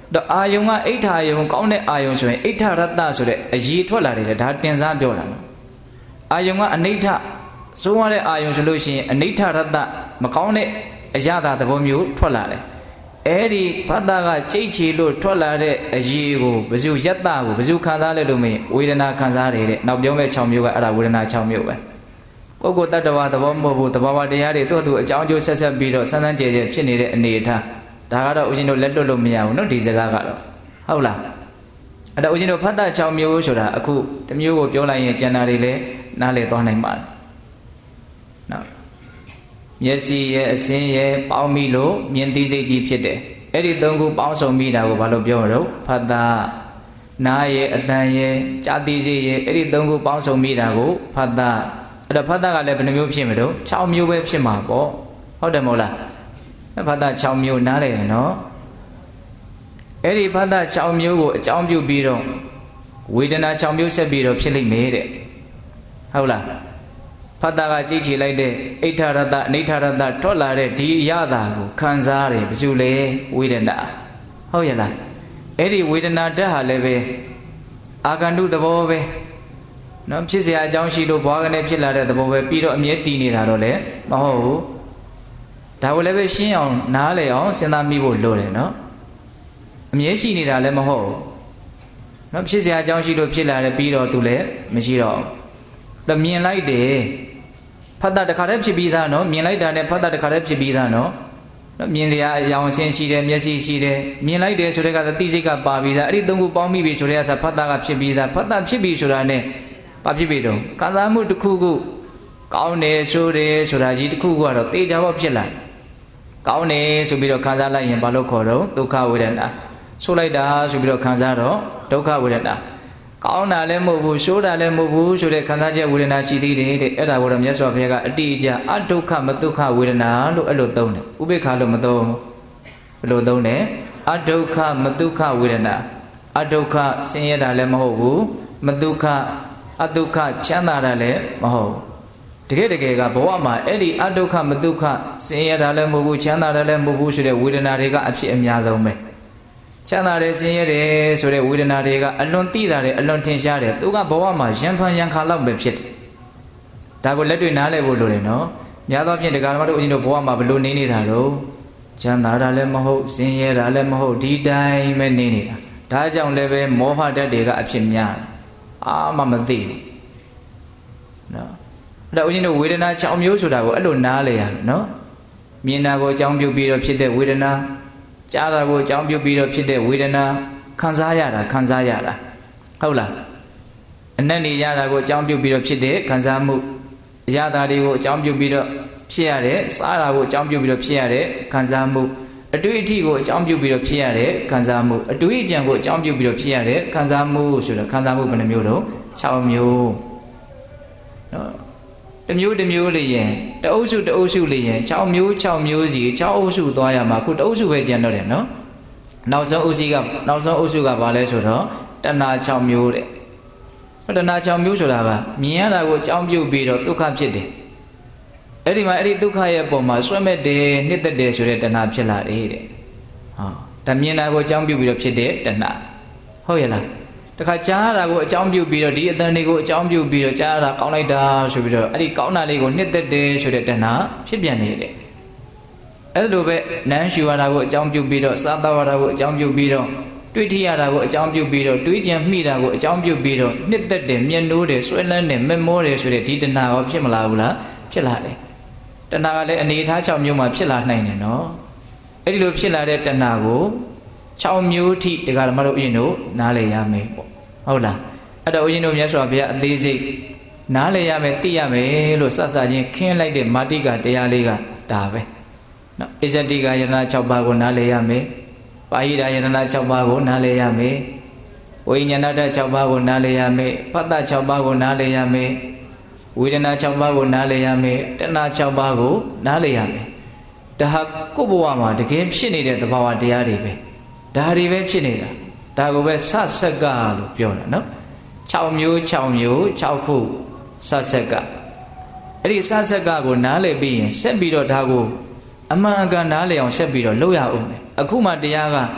တော့အာယုံကအိဋ္ဌာယုံကောင်းတဲ့အာယုံဆိုရင်အိဋ္ဌရတ္တဆိုတဲ့အရည်ထွက်လာတယ်ဒါတင်စားပြောတာနော်အာယုံကအနိဋ္ဌစိုးရတဲ့အာယုံဆိုလို့ရှိရင်အနိဋ္ဌရတ္တမကောင်းတဲ့အရာသာသဘောမျိုးထွက်လာတယ်အဲ့ဒီဖတ်တာကကြိတ်ချီလို့ထွက်လာတဲ့အရည်ကိုဘယ်သူယတ္တကိုဘယ်သူခံစားလဲလို့မင်းဝေဒနာခံစားတယ်တဲ့နောက်ပြောမဲ့၆မျိုးကအဲ့ဒါဝေဒနာ၆မျိုးပဲပုဂ္ဂိုလ်တ attva သဘောမဟုတ်ဘူးသဘာဝတရားတွေသူ့အတူအကြောင်းကျိုးဆက်ဆက်ပြီးတော့ဆန်းဆန်းကြဲကြဲဖြစ်နေတဲ့အနေအထားဒါကတော့ဦးဇင်းတို့လက်လွတ်လို့မရဘူးနော်ဒီစကားကတော့ဟုတ်လားအဲ့တော့ဦးဇင်းတို့ဖတ်တာ၆မျိုးဆိုတာအခုတစ်မျိုးကိုပြောလိုက်ရင်ကျန်တာတွေလည်းနားလည်သွားနိုင်ပါတယ်နော်မျက်စိရဲ့အစင်းရဲ့ပေါင်းပြီးလို့မြင်သိစိတ်ကြီးဖြစ်တယ်အဲ့ဒီသုံးခုပေါင်းစုံပြီးတာကိုဘာလို့ပြောမှာတော့ဖတ်တာနားရဲ့အတန်ရဲ့ကြားသိစိတ်ရဲ့အဲ့ဒီသုံးခုပေါင်းစုံပြီးတာကိုဖတ်တာအဲ့တော့ဖတ်တာကလည်းဘယ်နှမျိုးဖြစ်မလို့၆မျိုးပဲဖြစ်မှာပေါ့ဟုတ်တယ်မဟုတ်လားဖတ်တာ၆မျိုးနားလည်တယ်နော်အဲ့ဒီဖတ်တာ၆မျိုးကိုအကြောင်းပြုပြီးတော့ဝေဒနာ၆မျိုးဆက်ပြီးတော့ဖြစ်လိမ့်မယ်တဲ့ဟုတ်လားဖတ်တာကကြိတ်ချီလိုက်တဲ့အိဋ္ဌရတ္တအနိဋ္ဌရတ္တထွက်လာတဲ့ဒီရတာကိုခံစားတယ်ဘယ်သူလဲဝေဒနာဟုတ်ရဲ့လားအဲ့ဒီဝေဒနာတက်ဟာလည်းပဲအာဂန္တုသဘောပဲနော်ဖြစ်เสียအကြောင်းရှိလို့ဘွားကနေဖြစ်လာတဲ့သဘောပဲပြီးတော့အမြဲတည်နေတာတော့လည်းမဟုတ်ဘူးဒါကိုလည်းပဲရှင်းအောင်နားလည်အောင်စဉ်းစားမိဖို့လိုတယ်နော်အမြဲရှိနေတာလည်းမဟုတ်ဘူးနော်ဖြစ်เสียအကြောင်းရှိလို့ဖြစ်လာတယ်ပြီးတော့သူလည်းမရှိတော့တော့မြင်လိုက်တယ်ဖတ်တာတခါတည်းဖြစ်ပြီးသားနော်မြင်လိုက်တာနဲ့ဖတ်တာတခါတည်းဖြစ်ပြီးသားနော်မြင်တဲ့အယောင်အဆင်းရှိတယ်မျက်စိရှိတယ်မြင်လိုက်တယ်ဆိုတဲ့ကသိစိတ်ကပါပြီးသားအဲ့ဒီသုံးခုပေါင်းပြီးပြီဆိုတဲ့ကဖတ်တာကဖြစ်ပြီးသားဖတ်တာဖြစ်ပြီးဆိုတာနဲ့ဘာဖြစ်ပြီတော့ခံစားမှုတစ်ခုခုကောင်းတယ်ဆိုတယ်ဆိုတာကြီးတစ်ခုခုကတော့တေချာပေါ့ဖြစ်လာကောင်းတယ်ဆိုပြီးတော့ခံစားလိုက်ရင်ဘာလို့ခေါ်တော့ဒုက္ခဝေဒနာဆိုလိုက်တာဆိုပြီးတော့ခံစားတော့ဒုက္ခဝေဒနာကောင်းတာလည်းမဟုတ်ဘူးဆိုးတာလည်းမဟုတ်ဘူးဆိုတဲ့ခံစားချက်ဝေဒနာရှိသေးတယ်တဲ့အဲ့ဒါကိုတော့မြတ်စွာဘုရားကအတိအကျအဒုက္ခမဒုက္ခဝေဒနာလို့အဲ့လိုသုံးတယ်ဥပိ္ပခာလို့မသုံးဘယ်လိုသုံးတယ်အဒုက္ခမဒုက္ခဝေဒနာအဒုက္ခဆင်းရဲတာလည်းမဟုတ်ဘူးမဒုက္ခအဒုက္ခချမ်းသာတာလည်းမဟုတ်တကယ်တကယ်ကဘဝမှာအဲ့ဒီအဒုက္ခမဒုက္ခဆင်းရဲတာလည်းမဟုတ်ဘူးချမ်းသာတာလည်းမဟုတ်ဘူးဆိုတဲ့ဝေဒနာတွေကအဖြစ်အများဆုံးပဲချမ်းသာတယ်ဆင်းရဲတယ်ဆိုတဲ့ဝေဒနာတွေကအလွန်သိတာတယ်အလွန်ထင်ရှားတယ်သူကဘဝမှာရံဖန်ရံခါလောက်ပဲဖြစ်တယ်ဒါကိုလက်တွေ့နားလည်ဖို့လိုတယ်နော်များသောဖြင့်တရားဓမ္မတို့အရှင်တို့ဘဝမှာဘလို့နေနေတာတော့ချမ်းသာတာလည်းမဟုတ်ဆင်းရဲတာလည်းမဟုတ်ဒီတိုင်းပဲနေနေတာဒါကြောင့်လည်းပဲမောဟဓာတ်တွေကအဖြစ်များအာမမသိဘူးနော်အဲ့တော့ဦးဇင်းတို့ဝေဒနာ၆မျိုးဆိုတာကိုအဲ့လိုနားလည်ရမယ်နော်မြင်တာကိုအကြောင်းပြုပြီးတော့ဖြစ်တဲ့ဝေဒနာကြားတာကိုအကြောင်းပြုပြီးတော့ဖြစ်တဲ့ဝေဒနာခံစားရတာခံစားရတာဟုတ်လားအနက်နေရတာကိုအကြောင်းပြုပြီးတော့ဖြစ်တဲ့ခံစားမှုအရာတာတွေကိုအကြောင်းပြုပြီးတော့ဖြစ်ရတဲ့စားတာကိုအကြောင်းပြုပြီးတော့ဖြစ်ရတဲ့ခံစားမှုအတွေ့အထိကိုအကြောင်းပြုပြီးတော့ဖြစ်ရတဲ့ခံစားမှုအတွေ့အကြံကိုအကြောင်းပြုပြီးတော့ဖြစ်ရတဲ့ခံစားမှုဆိုတော့ခံစားမှုဘယ်နှမျိုးတော့၆မျိုးနော်တစ်မျိုးတစ်မျိုးလေးရင်တအုပ်စုတအုပ်စုလေးရင်၆မျိုး၆မျိုးစီ၆အုပ်စုသွားရမှာခုတအုပ်စုပဲကျန်တော့တယ်နော်နောက်ဆုံးအုပ်စုကနောက်ဆုံးအုပ်စုကဘာလဲဆိုတော့တဏှာ၆မျိုးတဲ့တဏှာ၆မျိုးဆိုတာကမြင်ရတာကိုအကြောင်းပြုပြီးတော့ဒုက္ခဖြစ်တယ်အဲ့ဒီမှာအဲ့ဒီဒုက္ခရဲ့ပုံမှာဆွဲမဲ့တယ်နှစ်သက်တယ်ဆိုတဲ့တဏှာဖြစ်လာတယ်တဲ့ဟောဒါမြင်တာကိုအကြောင်းပြုပြီးတော့ဖြစ်တဲ့တဏှာဟုတ်ရဲ့လားတခါကြားရတာကိုအကြောင်းပြုပြီးတော့ဒီအတန်တွေကိုအကြောင်းပြုပြီးတော့ကြားရတာကောင်းလိုက်တာဆိုပြီးတော့အဲ့ဒီကောင်းတာလေးကိုနှစ်သက်တယ်ဆိုတဲ့တဏှာဖြစ်ပြန်နေတယ်အဲ့လိုပဲနန်းရှူရတာကိုအကြောင်းပြုပြီးတော့စားသောက်ရတာကိုအကြောင်းပြုပြီးတော့တွေးထရတာကိုအကြောင်းပြုပြီးတော့တွေးကြံမိတာကိုအကြောင်းပြုပြီးတော့နှစ်သက်တယ်မျက်နှိုးတယ်ဆွဲလန်းတယ်မက်မောတယ်ဆိုတဲ့ဒီတဏှာရောဖြစ်မလာဘူးလားဖြစ်လာတယ်တဏှာကလည်းအနေအထား၆မျိုးမှာဖြစ်လာနိုင်တယ်နော်အဲ့ဒီလိုဖြစ်လာတဲ့တဏှာကို၆မျိုးထိတရားဓမ္မတို့အရင်တို့နားလည်ရမယ်ပေါ့ဟုတ်လားအဲ့တော့ဦးဇင်းတို့မြတ်စွာဘုရားအသေးစိတ်နားလည်ရမယ်သိရမယ်လို့စစချင်းခင်းလိုက်တဲ့မာတိကတရားလေးကဒါပဲနော်အစ္စတိကယတနာ၆ပါးကိုနားလည်ရမယ်ပါဠိဒါယတနာ၆ပါးကိုနားလည်ရမယ်ဝိညာဏဓာတ်၆ပါးကိုနားလည်ရမယ်ဖတ်တာ၆ပါးကိုနားလည်ရမယ်ဝေဒနာ၆ပါးကိုနားလည်ရမယ်တဏှာ၆ပါးကိုနားလည်ရမယ်ဒါဟာကိုယ့်ဘဝမှာတကယ်ဖြစ်နေတဲ့သဘာဝတရားတွေပဲဒါတွေပဲဖြစ်နေတာဒါကိုပဲဆဆက်ကလို့ပြောတာနော်၆မျိုး၆မျိုး၆ခုဆဆက်ကအဲ့ဒီဆဆက်ကကိုနားလည်ပြီးရင်ဆက်ပြီးတော့ဒါကိုအမှန်အကန်နားလည်အောင်ဆက်ပြီးတော့လုပ်ရအောင်မယ်အခုမှတရားက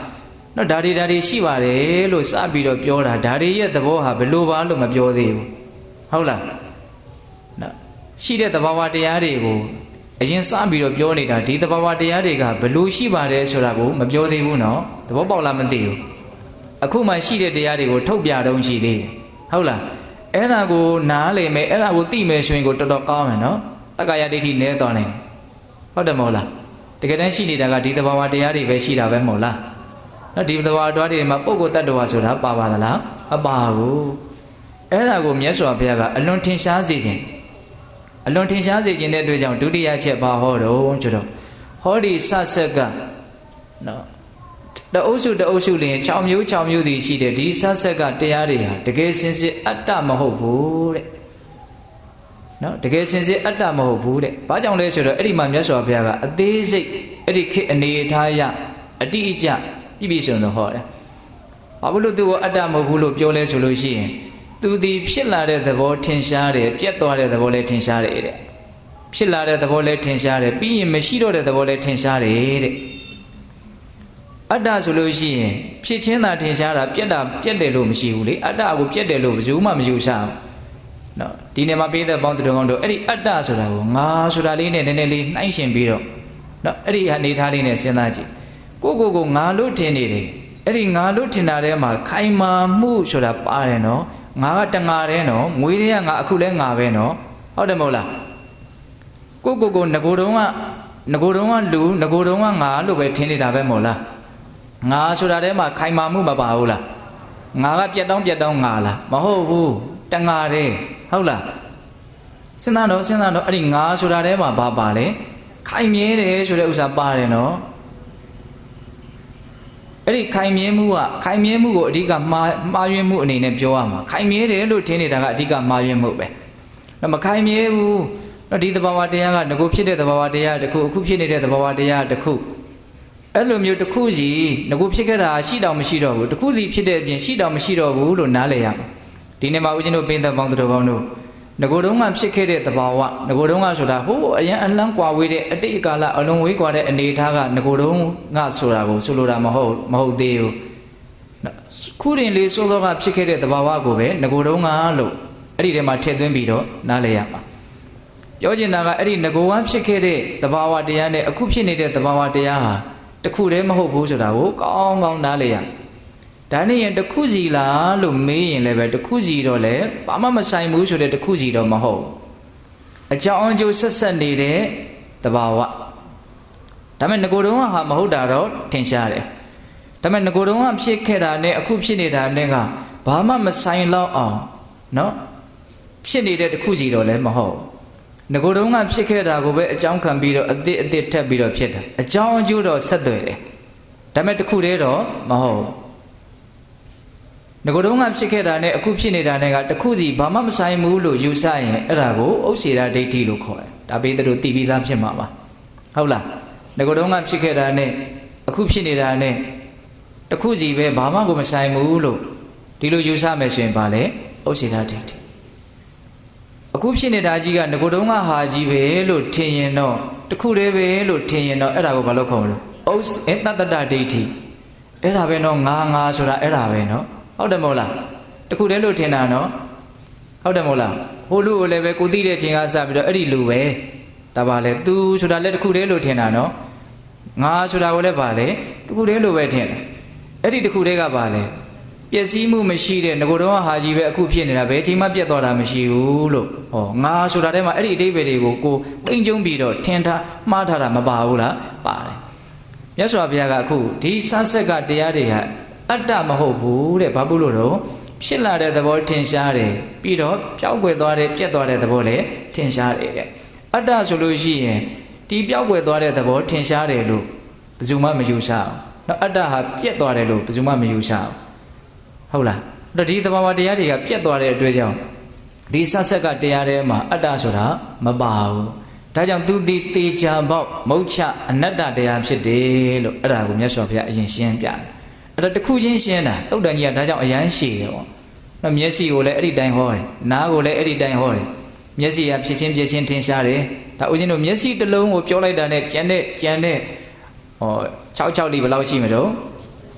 နော်ဒါတွေဒါတွေရှိပါတယ်လို့စပြီးတော့ပြောတာဒါတွေရဲ့သဘောဟာဘယ်လိုပါလို့မပြောသေးဘူးဟုတ်လားနော်ရှိတဲ့သဘာဝတရားတွေကိုအရင်စပြီးတော့ပြောနေတာဒီသဘာဝတရားတွေကဘယ်လိုရှိပါတယ်ဆိုတာကိုမပြောသေးဘူးနော်သဘောပေါက်လားမသိဘူးအခုမှရှိတဲ့တရားတွေကိုထုတ်ပြတော့ရှိသေးတယ်ဟုတ်လားအဲ့ဒါကိုနားလည်မယ်အဲ့ဒါကိုသိမယ်ဆိုရင်ကိုတော်တော်ကောင်းမယ်နော်တက္ကရာဒိဋ္ဌိနည်းသွားနိုင်တယ်ဟုတ်တယ်မဟုတ်လားတကယ်တမ်းရှိနေတာကဒီသဘာဝတရားတွေပဲရှိတာပဲမဟုတ်လားနော်ဒီသဘာဝတရားတွေမှာပုဂ္ဂိုလ်တ attva ဆိုတာပါပါသလားမပါဘူးအဲ့ဒါကိုမြတ်စွာဘုရားကအလွန်ထင်ရှားစေခြင်းအလွန်ထင်ရှားစေခြင်းတဲ့အတွက်ကြောင့်ဒုတိယချက်ဘာဟောတော့ကျတော့ဟောဒီစဆက်ကနော်တအုပ်စုတအုပ်စုလျင်၆မျိုး၆မျိုးတည်ရှိတယ်ဒီစဆက်ကတရားတွေဟာတကယ်စင်စစ်အတ္တမဟုတ်ဘူးတဲ့နော်တကယ်စင်စစ်အတ္တမဟုတ်ဘူးတဲ့ဘာကြောင့်လဲဆိုတော့အဲ့ဒီမှာမြတ်စွာဘုရားကအသေးစိတ်အဲ့ဒီခေအနေထားရအတိအကျပြည့်ပြည့်စုံစုံဟောတယ်ဘာလို့သူ့ကိုအတ္တမဟုတ်ဘူးလို့ပြောလဲဆိုလို့ရှိရင်သူဒီဖြစ်လာတဲ့သဘောထင်ရှားတယ်ပြတ်သွားတဲ့သဘောလည်းထင်ရှားတယ်တဲ့ဖြစ်လာတဲ့သဘောလည်းထင်ရှားတယ်ပြီးရင်မရှိတော့တဲ့သဘောလည်းထင်ရှားတယ်တဲ့အတ္တဆိုလို့ရှိရင်ဖြစ်ချင်းသာထင်ရှားတာပြတ်တာပြတ်တယ်လို့မရှိဘူးလေအတ္တကိုပြတ်တယ်လို့ဘယ်သူမှမယူဆဘူးနော်ဒီနေ့မှာပြည့်တဲ့ပေါင်းတော်ကောင်းတို့အဲ့ဒီအတ္တဆိုတာကိုငါဆိုတာလေးနဲ့နည်းနည်းလေးနှိုင်းရှင်ပြီးတော့နော်အဲ့ဒီအနေထားလေးနဲ့စဉ်းစားကြည့်ကိုကိုကိုငါလို့ထင်နေတယ်အဲ့ဒီငါလို့ထင်တာထဲမှာခိုင်မာမှုဆိုတာပါတယ်နော်ငါကတငါတဲ့နော်မွေးတွေကငါအခုလဲငါပဲနော်ဟုတ်တယ်မဟုတ်လားကိုကိုကိုငကိုတုံးကငကိုတုံးကလူငကိုတုံးကငါလို့ပဲထင်နေတာပဲမဟုတ်လားငါဆိုတာထဲမှာခိုင်မာမှုမပါဘူးလားငါကပြက်တောင်းပြက်တောင်းငါလားမဟုတ်ဘူးတငါတဲ့ဟုတ်လားစဉ်းစားတော့စဉ်းစားတော့အဲ့ဒီငါဆိုတာထဲမှာဘာပါလဲခိုင်မြဲတယ်ဆိုတဲ့ဥစ္စာပါတယ်နော်အဲ့ဒီခိုင်မြဲမှုကခိုင်မြဲမှုကိုအဓိကမှားမှားယွင်းမှုအနေနဲ့ပြောရမှာခိုင်မြဲတယ်လို့ထင်နေတာကအဓိကမှားယွင်းမှုပဲတော့မခိုင်မြဲဘူးတော့ဒီသဘာဝတရားကငကိုဖြစ်တဲ့သဘာဝတရားတစ်ခုအခုဖြစ်နေတဲ့သဘာဝတရားတစ်ခုအဲ့လိုမျိုးတစ်ခုစီငကိုဖြစ်ခဲ့တာရှိတော့မရှိတော့ဘူးတစ်ခုစီဖြစ်တဲ့အပြင်ရှိတော့မရှိတော့ဘူးလို့နားလည်ရမှာဒီနေ့မှာဦးဇင်းတို့ပိဋကပေါင်းတော်ကောင်းတို့ငကိုတုံးကဖြစ်ခဲ့တဲ့သဘာဝငကိုတုံးကဆိုတာဟိုးအရင်အလန်းကွာဝေးတဲ့အတိတ်ကာလအလွန်ဝေးကွာတဲ့အနေအထားကငကိုတုံးကဆိုတာကိုဆိုလိုတာမဟုတ်မဟုတ်သေးဘူးခုရင်လေးစိုးစောကဖြစ်ခဲ့တဲ့သဘာဝကိုပဲငကိုတုံးကလို့အဲ့ဒီထဲမှာထည့်သွင်းပြီးတော့နားလည်ရမှာပြောချင်တာကအဲ့ဒီငကိုဝမ်းဖြစ်ခဲ့တဲ့သဘာဝတရားနဲ့အခုဖြစ်နေတဲ့သဘာဝတရားဟာတခုတည်းမဟုတ်ဘူးဆိုတာကိုကောင်းကောင်းနားလည်ရဒါနဲ့ရင်တခုစီလားလို့မေးရင်လည်းပဲတခုစီတော့လည်းဘာမှမဆိုင်ဘူးဆိုတဲ့တခုစီတော့မဟုတ်အကြောင်းအကျိုးဆက်ဆက်နေတဲ့သဘာဝဒါမဲ့ငကိုတုံးကဟာမဟုတ်တာတော့ထင်ရှားတယ်ဒါမဲ့ငကိုတုံးကဖြစ်ခဲ့တာနဲ့အခုဖြစ်နေတာနဲ့ကဘာမှမဆိုင်တော့အောင်နော်ဖြစ်နေတဲ့တခုစီတော့လည်းမဟုတ်ငကိုတုံးကဖြစ်ခဲ့တာကိုပဲအကြောင်းခံပြီးတော့အသစ်အသစ်ထပ်ပြီးတော့ဖြစ်တာအကြောင်းအကျိုးတော့ဆက်သွယ်တယ်ဒါမဲ့တခုတည်းတော့မဟုတ်ငကိုတုံးကဖြစ်ခဲ့တာနဲ့အခုဖြစ်နေတာနဲ့ကတခုစီဘာမှမဆိုင်ဘူးလို့ယူဆရင်အဲ့ဒါကိုဥစ္စေတာဒိဋ္ဌိလို့ခေါ်တယ်ဒါပေတဲ့တို့သိပြီးသားဖြစ်မှာပါဟုတ်လားငကိုတုံးကဖြစ်ခဲ့တာနဲ့အခုဖြစ်နေတာနဲ့တခုစီပဲဘာမှကိုမဆိုင်ဘူးလို့ဒီလိုယူဆမယ်ဆိုရင်ဗာလေဥစ္စေတာဒိဋ္ဌိအခုဖြစ်နေတာကြီးကငကိုတုံးကဟာကြီးပဲလို့ထင်ရင်တော့တခုတည်းပဲလို့ထင်ရင်တော့အဲ့ဒါကိုဘာလို့ခေါ်မလို့ဥစ္စေတတ္တဒိဋ္ဌိအဲ့ဒါပဲနော်ငါငါဆိုတာအဲ့ဒါပဲနော်ဟုတ်တယ်မဟုတ်လားတခုတည်းလို့ထင်တာနော်ဟုတ်တယ်မဟုတ်လားဟိုလူကိုလည်းပဲကိုသိတဲ့ချိန်ကစပြီးတော့အဲ့ဒီလူပဲဒါပါလေသူဆိုတာလည်းတခုတည်းလို့ထင်တာနော်ငါဆိုတာကိုလည်းပါလေတခုတည်းလို့ပဲထင်တယ်အဲ့ဒီတခုတည်းကပါလေပျက်စီးမှုမရှိတဲ့ငကိုတုံးကဟာကြီးပဲအခုဖြစ်နေတာပဲအချိန်မှပြတ်သွားတာမရှိဘူးလို့ဟောငါဆိုတာထဲမှာအဲ့ဒီအတိပ္ပယ်တွေကိုကိုသိမ့်ကျုံပြီးတော့ထင်ထားမှားထားတာမပါဘူးလားပါတယ်မြတ်စွာဘုရားကအခုဒီစဆက်ကတရားတွေဟာအတ္တမဟုတ်ဘူးတဲ့ဘာလို့လို့ဖြစ်လာတဲ့သဘောထင်ရှားတယ်ပြီးတော့ပျောက်ကွယ်သွားတယ်ပြတ်သွားတဲ့သဘောလည်းထင်ရှားတယ်တဲ့အတ္တဆိုလို့ရှိရင်ဒီပျောက်ကွယ်သွားတဲ့သဘောထင်ရှားတယ်လို့ဘယ်သူမှမယူဆအောင်နော်အတ္တဟာပြတ်သွားတယ်လို့ဘယ်သူမှမယူဆအောင်ဟုတ်လားအဲ့ဒီသဘာဝတရားတွေကပြတ်သွားတဲ့အတွက်ကြောင့်ဒီစဆက်ကတရားထဲမှာအတ္တဆိုတာမပါဘူးဒါကြောင့်သူဒီတေချာပေါက်မုတ်ချအနတ္တတရားဖြစ်တယ်လို့အဲ့ဒါကိုမြတ်စွာဘုရားအရင်ရှင်းပြတယ်အဲ့ဒါတခုချင်းရှင်းတာတုတ်တန်ကြီးကဒါကြောင့်အရန်ရှည်တယ်ပေါ့နော်မျက်စိကိုလည်းအဲ့ဒီတိုင်းဟောတယ်နားကိုလည်းအဲ့ဒီတိုင်းဟောတယ်မျက်စိကဖြစ်ချင်းပြချင်းထင်ရှားတယ်ဒါဦးဇင်းတို့မျက်စိတစ်လုံးကိုပြောလိုက်တာနဲ့ကျန်တဲ့ကျန်တဲ့ဟော၆၆လေးဘယ်လောက်ရှိမလို့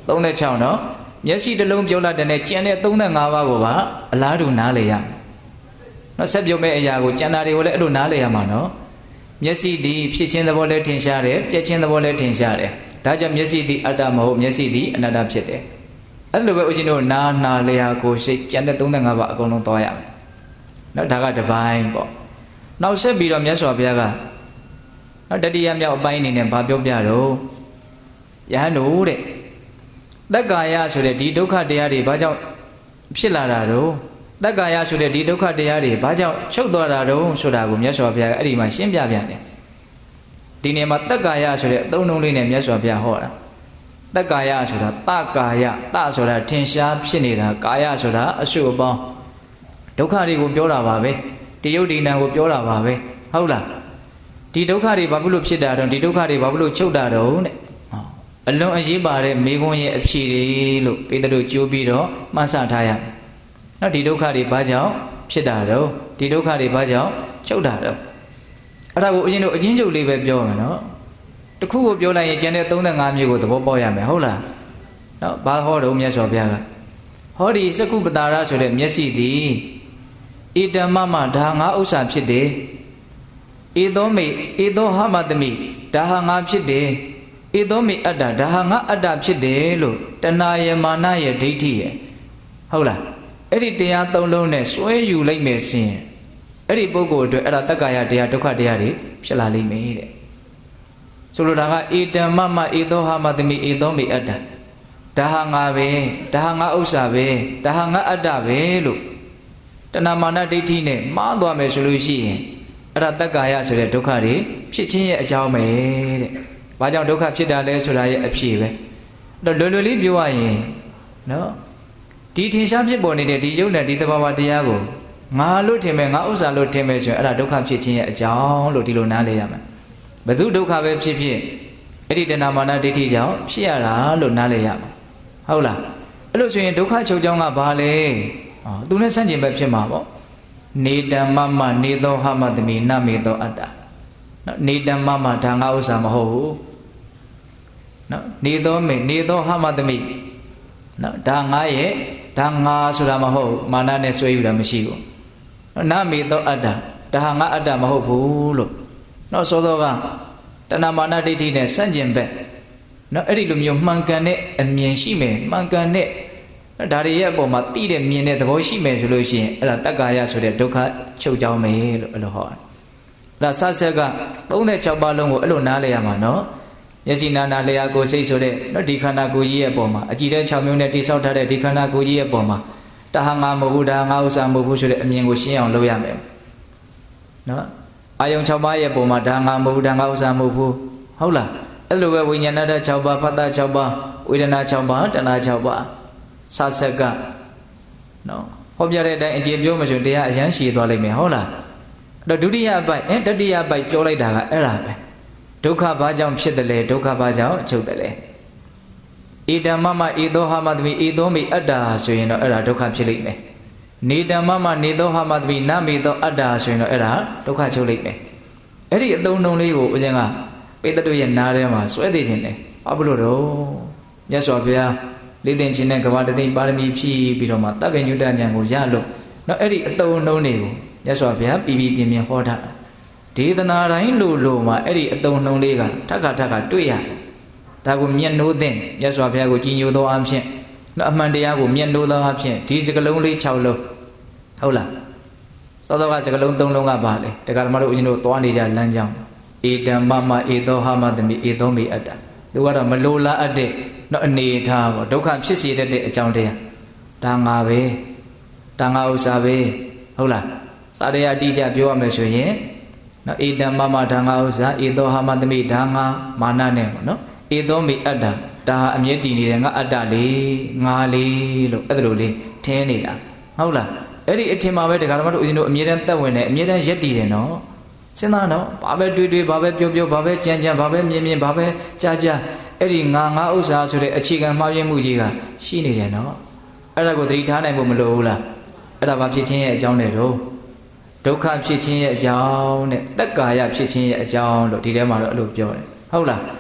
သုံးတဲ့ချောင်းနော်မျက်စိတစ်လုံးပြောလိုက်တဲ့ကျန်တဲ့သုံးတဲ့ငါးပါးကိုပါအလားတူနားလေရနော်ဆက်ပြုတ်မဲ့အရာကိုကျန်တာတွေကိုလည်းအဲ့လိုနားလေရမှာနော်မျက်စိသည်ဖြစ်ခြင်းသဘောလည်းထင်ရှားတယ်ပြည့်ခြင်းသဘောလည်းထင်ရှားတယ်ဒါကြောင့်မျက်စိသည်အတ္တမဟုတ်မျက်စိသည်အနတ္တဖြစ်တယ်အဲ့လိုပဲဦးဇင်းတို့နားနာလျာကိုစိတ်ကျန်တဲ့သုံးတဲ့ငါးပါးအကုန်လုံးသွားရမယ်နော်ဒါကတစ်ပိုင်းပေါ့နောက်ဆက်ပြီးတော့မြတ်စွာဘုရားကနော်တတိယမြောက်အပိုင်းအနေနဲ့ဗာပြောပြတော့ယဟန်တို့တဲ့တက္ကာယဆိုတဲ့ဒီဒုက္ခတရားတွေဘာကြောင့်ဖြစ်လာတာတော့တက္ကာယဆိုတဲ့ဒီဒုက္ခတရားတွေဘာကြောင့်ချုပ်သွားတာတော့ဆိုတာကိုမြတ်စွာဘုရားကအဲ့ဒီမှာရှင်းပြပြန်တယ်ဒီနေရာမှာတက္ကာယဆိုတဲ့အသုံးအနှုန်းလေးနဲ့မြတ်စွာဘုရားဟောတာတက္ကာယဆိုတာတကာယတဆိုတာထင်ရှားဖြစ်နေတာကာယဆိုတာအရှုအပေါင်းဒုက္ခတွေကိုပြောတာပါပဲတယုတ်ဒီနံကိုပြောတာပါပဲဟုတ်လားဒီဒုက္ခတွေဘာဖြစ်လို့ဖြစ်တာတော့ဒီဒုက္ခတွေဘာဖြစ်လို့ချုပ်တာတော့တဲ့အလွန်အရေးပါတဲ့မိဂုံးရဲ့အဖြေတွေလို့ပေတတို့ကြိုးပြီးတော့မှတ်ဆထားရမယ်နော်ဒီဒုက္ခတွေဘာကြောင့်ဖြစ်တာတော့ဒီဒုက္ခတွေဘာကြောင့်ချုပ်တာတော့အဲ့ဒါကိုအရင်တို့အချင်းချုပ်လေးပဲပြောမယ်နော်တခုကိုပြောလိုက်ရင်ကျန်တဲ့သုံးတဲ့ငါးမျိုးကိုသဘောပေါက်ရမယ်ဟုတ်လားနော်ဘာဟောတော့မြတ်စွာဘုရားကဟောဒီစကုပ္ပတာရဆိုတဲ့မျက်စိသည်ဣတမမဒါငါဥစ္စာဖြစ်တယ်ဧသောမေဧသောဟမတမိဒါဟာငါဖြစ်တယ်ဧသောမေအတ္တဒါဟာငါအတ္တဖြစ်တယ်လို့တဏှာယမာနရဲ့ဒိဋ္ဌိရဲ့ဟုတ်လားအဲ့ဒီတရားသုံးလုံးနဲ့စွဲယူလိုက်မယ်ဆိုရင်အဲ့ဒီပုဂ္ဂိုလ်အတွက်အဲ့ဒါတက္ကာယတရားဒုက္ခတရားတွေဖြစ်လာလိမ့်မယ်တဲ့ဆိုလိုတာကဧတမမဧသောဟမတမိဧသောမေအတ္တဒါဟာငါပဲဒါဟာငါဥစ္စာပဲဒါဟာငါအတ္တပဲလို့တဏမာနဒိဋ္ဌိနဲ့မှားသွားမယ်ဆိုလို့ရှိရင်အဲ့ဒါတက္ကာယဆိုတဲ့ဒုက္ခတွေဖြစ်ခြင်းရဲ့အကြောင်းပဲတဲ့။ဘာကြောင့်ဒုက္ခဖြစ်တာလဲဆိုတာရဲ့အဖြေပဲ။တော့လွယ်လွယ်လေးပြောရရင်နော်ဒီထင်ရှားဖြစ်ပေါ်နေတဲ့ဒီယုတ်နဲ့ဒီသဘာဝတရားကိုငါလို့ထင်မယ်ငါဥစ္စာလို့ထင်မယ်ဆိုရင်အဲ့ဒါဒုက္ခဖြစ်ခြင်းရဲ့အကြောင်းလို့ဒီလိုနားလည်ရမယ်။ဘယ်သူဒုက္ခပဲဖြစ်ဖြစ်အဲ့ဒီတဏမာနဒိဋ္ဌိကြောင့်ဖြစ်ရတာလို့နားလည်ရမှာ။ဟုတ်လား။အဲ့လိုဆိုရင်ဒုက္ခချုပ်ကြောင်းကဘာလဲ။အော်သူနဲ့ဆန့်ကျင်ဘက်ဖြစ်မှာပေါ့။နေတမမနေသောဟမတမိနမေသောအတ္တနော်နေတမမဒါငါဥစ္စာမဟုတ်ဘူးနော်နေသောမေနေသောဟမတမိနော်ဒါငါရဲ့ဒါငါဆိုတာမဟုတ်မာနနဲ့ဆွဲယူတာမရှိဘူးနမေသောအတ္တဒါဟာငါအတ္တမဟုတ်ဘူးလို့နော်စောစောကတဏမာနဒိဋ္ဌိနဲ့ဆန့်ကျင်ဘက်နော်အဲ့ဒီလိုမျိုးမှန်ကန်တဲ့အမြင်ရှိမယ်မှန်ကန်တဲ့ဒါတွေရဲ့အပေါ်မှာတိတဲ့မြင်တဲ့သဘောရှိမယ်ဆိုလို့ရှိရင်အဲ့ဒါတက္ကာယဆိုတဲ့ဒုက္ခချုပ်ကြောင်းမယ်လို့အဲ့လိုဟောတယ်။ဒါဆဆက်ကသုံးတဲ့၆ပါးလုံးကိုအဲ့လိုနားလည်ရမှာနော်။မျက်စိနာနာလျာကိုယ်စိတ်ဆိုတဲ့နော်ဒီခန္ဓာကိုယ်ကြီးရဲ့အပေါ်မှာအကြည့်တဲ့၆မျိုးနဲ့တိဆောက်ထားတဲ့ဒီခန္ဓာကိုယ်ကြီးရဲ့အပေါ်မှာတဟာငါမဟုတ်ဘူးဒါငါဥစ္စာမဟုတ်ဘူးဆိုတဲ့အမြင်ကိုရှင်းအောင်လုပ်ရမယ်။နော်အာယုံ၆ပါးရဲ့အပေါ်မှာဒါငါမဟုတ်ဘူးဒါငါဥစ္စာမဟုတ်ဘူးဟုတ်လား။အဲ့လိုပဲဝိညာဏဓာတ်၆ပါးဖတ်တာ၆ပါးဝေဒနာ၆ပါးတဏှာ၆ပါးဆဆက်ကနော်ဟောပြတဲ့အတိုင်းအကျေပြောမှဆိုတရားအရန်ရှည်သွားလိမ့်မယ်ဟုတ်လားအဲ့တော့ဒုတိယအပိုက်အဲတတိယအပိုက်ပြောလိုက်တာကအဲ့ဒါပဲဒုက္ခဘာကြောင့်ဖြစ်တယ်လဲဒုက္ခဘာကြောင့်ချုပ်တယ်လဲဧတမမဧသောဟမတမိဧသောမိအတ္တာဆိုရင်တော့အဲ့ဒါဒုက္ခဖြစ်လိမ့်မယ်နေတမမနေသောဟမတမိနမေသောအတ္တာဆိုရင်တော့အဲ့ဒါဒုက္ခချုပ်လိမ့်မယ်အဲ့ဒီအသုံးနှုန်းလေးကိုဦးဇင်းကပေတတုရဲ့နားထဲမှာစွဲသိခြင်းတယ်ဘာဖြစ်လို့တော့မြတ်စွာဘုရားလေးသိခြင်းနဲ့ကဘာတသိပါရမီဖြည့်ပြီးတော့မှတပ်ပင်ညုတဉာဏ်ကိုရလို့နော်အဲ့ဒီအတုံနှုံးတွေကိုမြတ်စွာဘုရားပြီးပြီးပြင်းပြင်းဟောထားတာဒေသနာတိုင်းလိုလိုမှာအဲ့ဒီအတုံနှုံးလေးကထပ်ခါထပ်ခါတွေ့ရတယ်ဒါကိုမျက်နှိုးသင်မြတ်စွာဘုရားကိုကြည်ညိုသောအဖြစ်နော်အမှန်တရားကိုမျက်နှိုးသောအဖြစ်ဒီစကလုံးလေး၆လုံးဟုတ်လားသောသောကစကလုံး၃လုံးကပါလေတက္ကသမတို့ဦးဇင်းတို့သွားနေကြလမ်းကြောင်းဧတံမမဧသောဟမတမိဧသောမိအတ္တသူကတော့မလိုလားအပ်တဲ့နော်အနေထားပေါ့ဒုက္ခဖြစ်စေတဲ့အကြောင်းတရားဒါငါပဲဒါငါဥစ္စာပဲဟုတ်လားစာတရားအတိအကျပြောရမယ်ဆိုရင်နော်ဧတံမမဒါငါဥစ္စာဧသောဟမတမိဒါငါမာနနဲ့ပေါ့နော်ဧသောမိအတ္တဒါဟာအမြဲတည်နေတဲ့ငါအတ္တလေးငါလေးလို့အဲ့ဒါလိုလေးထင်းနေတာဟုတ်လားအဲ့ဒီအထင်မှာပဲတရားဓမ္မတို့ဦးဇင်းတို့အမြဲတမ်းသက်ဝင်တယ်အမြဲတမ်းရက်တည်တယ်နော်စဉ်းစားတော့ဘာပဲတွေးတွေးဘာပဲပြောပြောဘာပဲကြမ်းကြမ်းဘာပဲမြင်မြင်ဘာပဲကြားကြားအဲ့ဒီငါငါဥစ္စာဆိုတဲ့အခြေခံမှားယွင်းမှုကြီးကရှိနေတယ်နော်အဲ့ဒါကိုသတိထားနိုင်ဖို့မလိုဘူးလားအဲ့ဒါဘာဖြစ်ခြင်းရဲ့အကြောင်းလဲတော့ဒုက္ခဖြစ်ခြင်းရဲ့အကြောင်းနဲ့တက္ကာယဖြစ်ခြင်းရဲ့အကြောင်းလို့ဒီထဲမှာတော့အဲ့လိုပြောတယ်ဟုတ်လား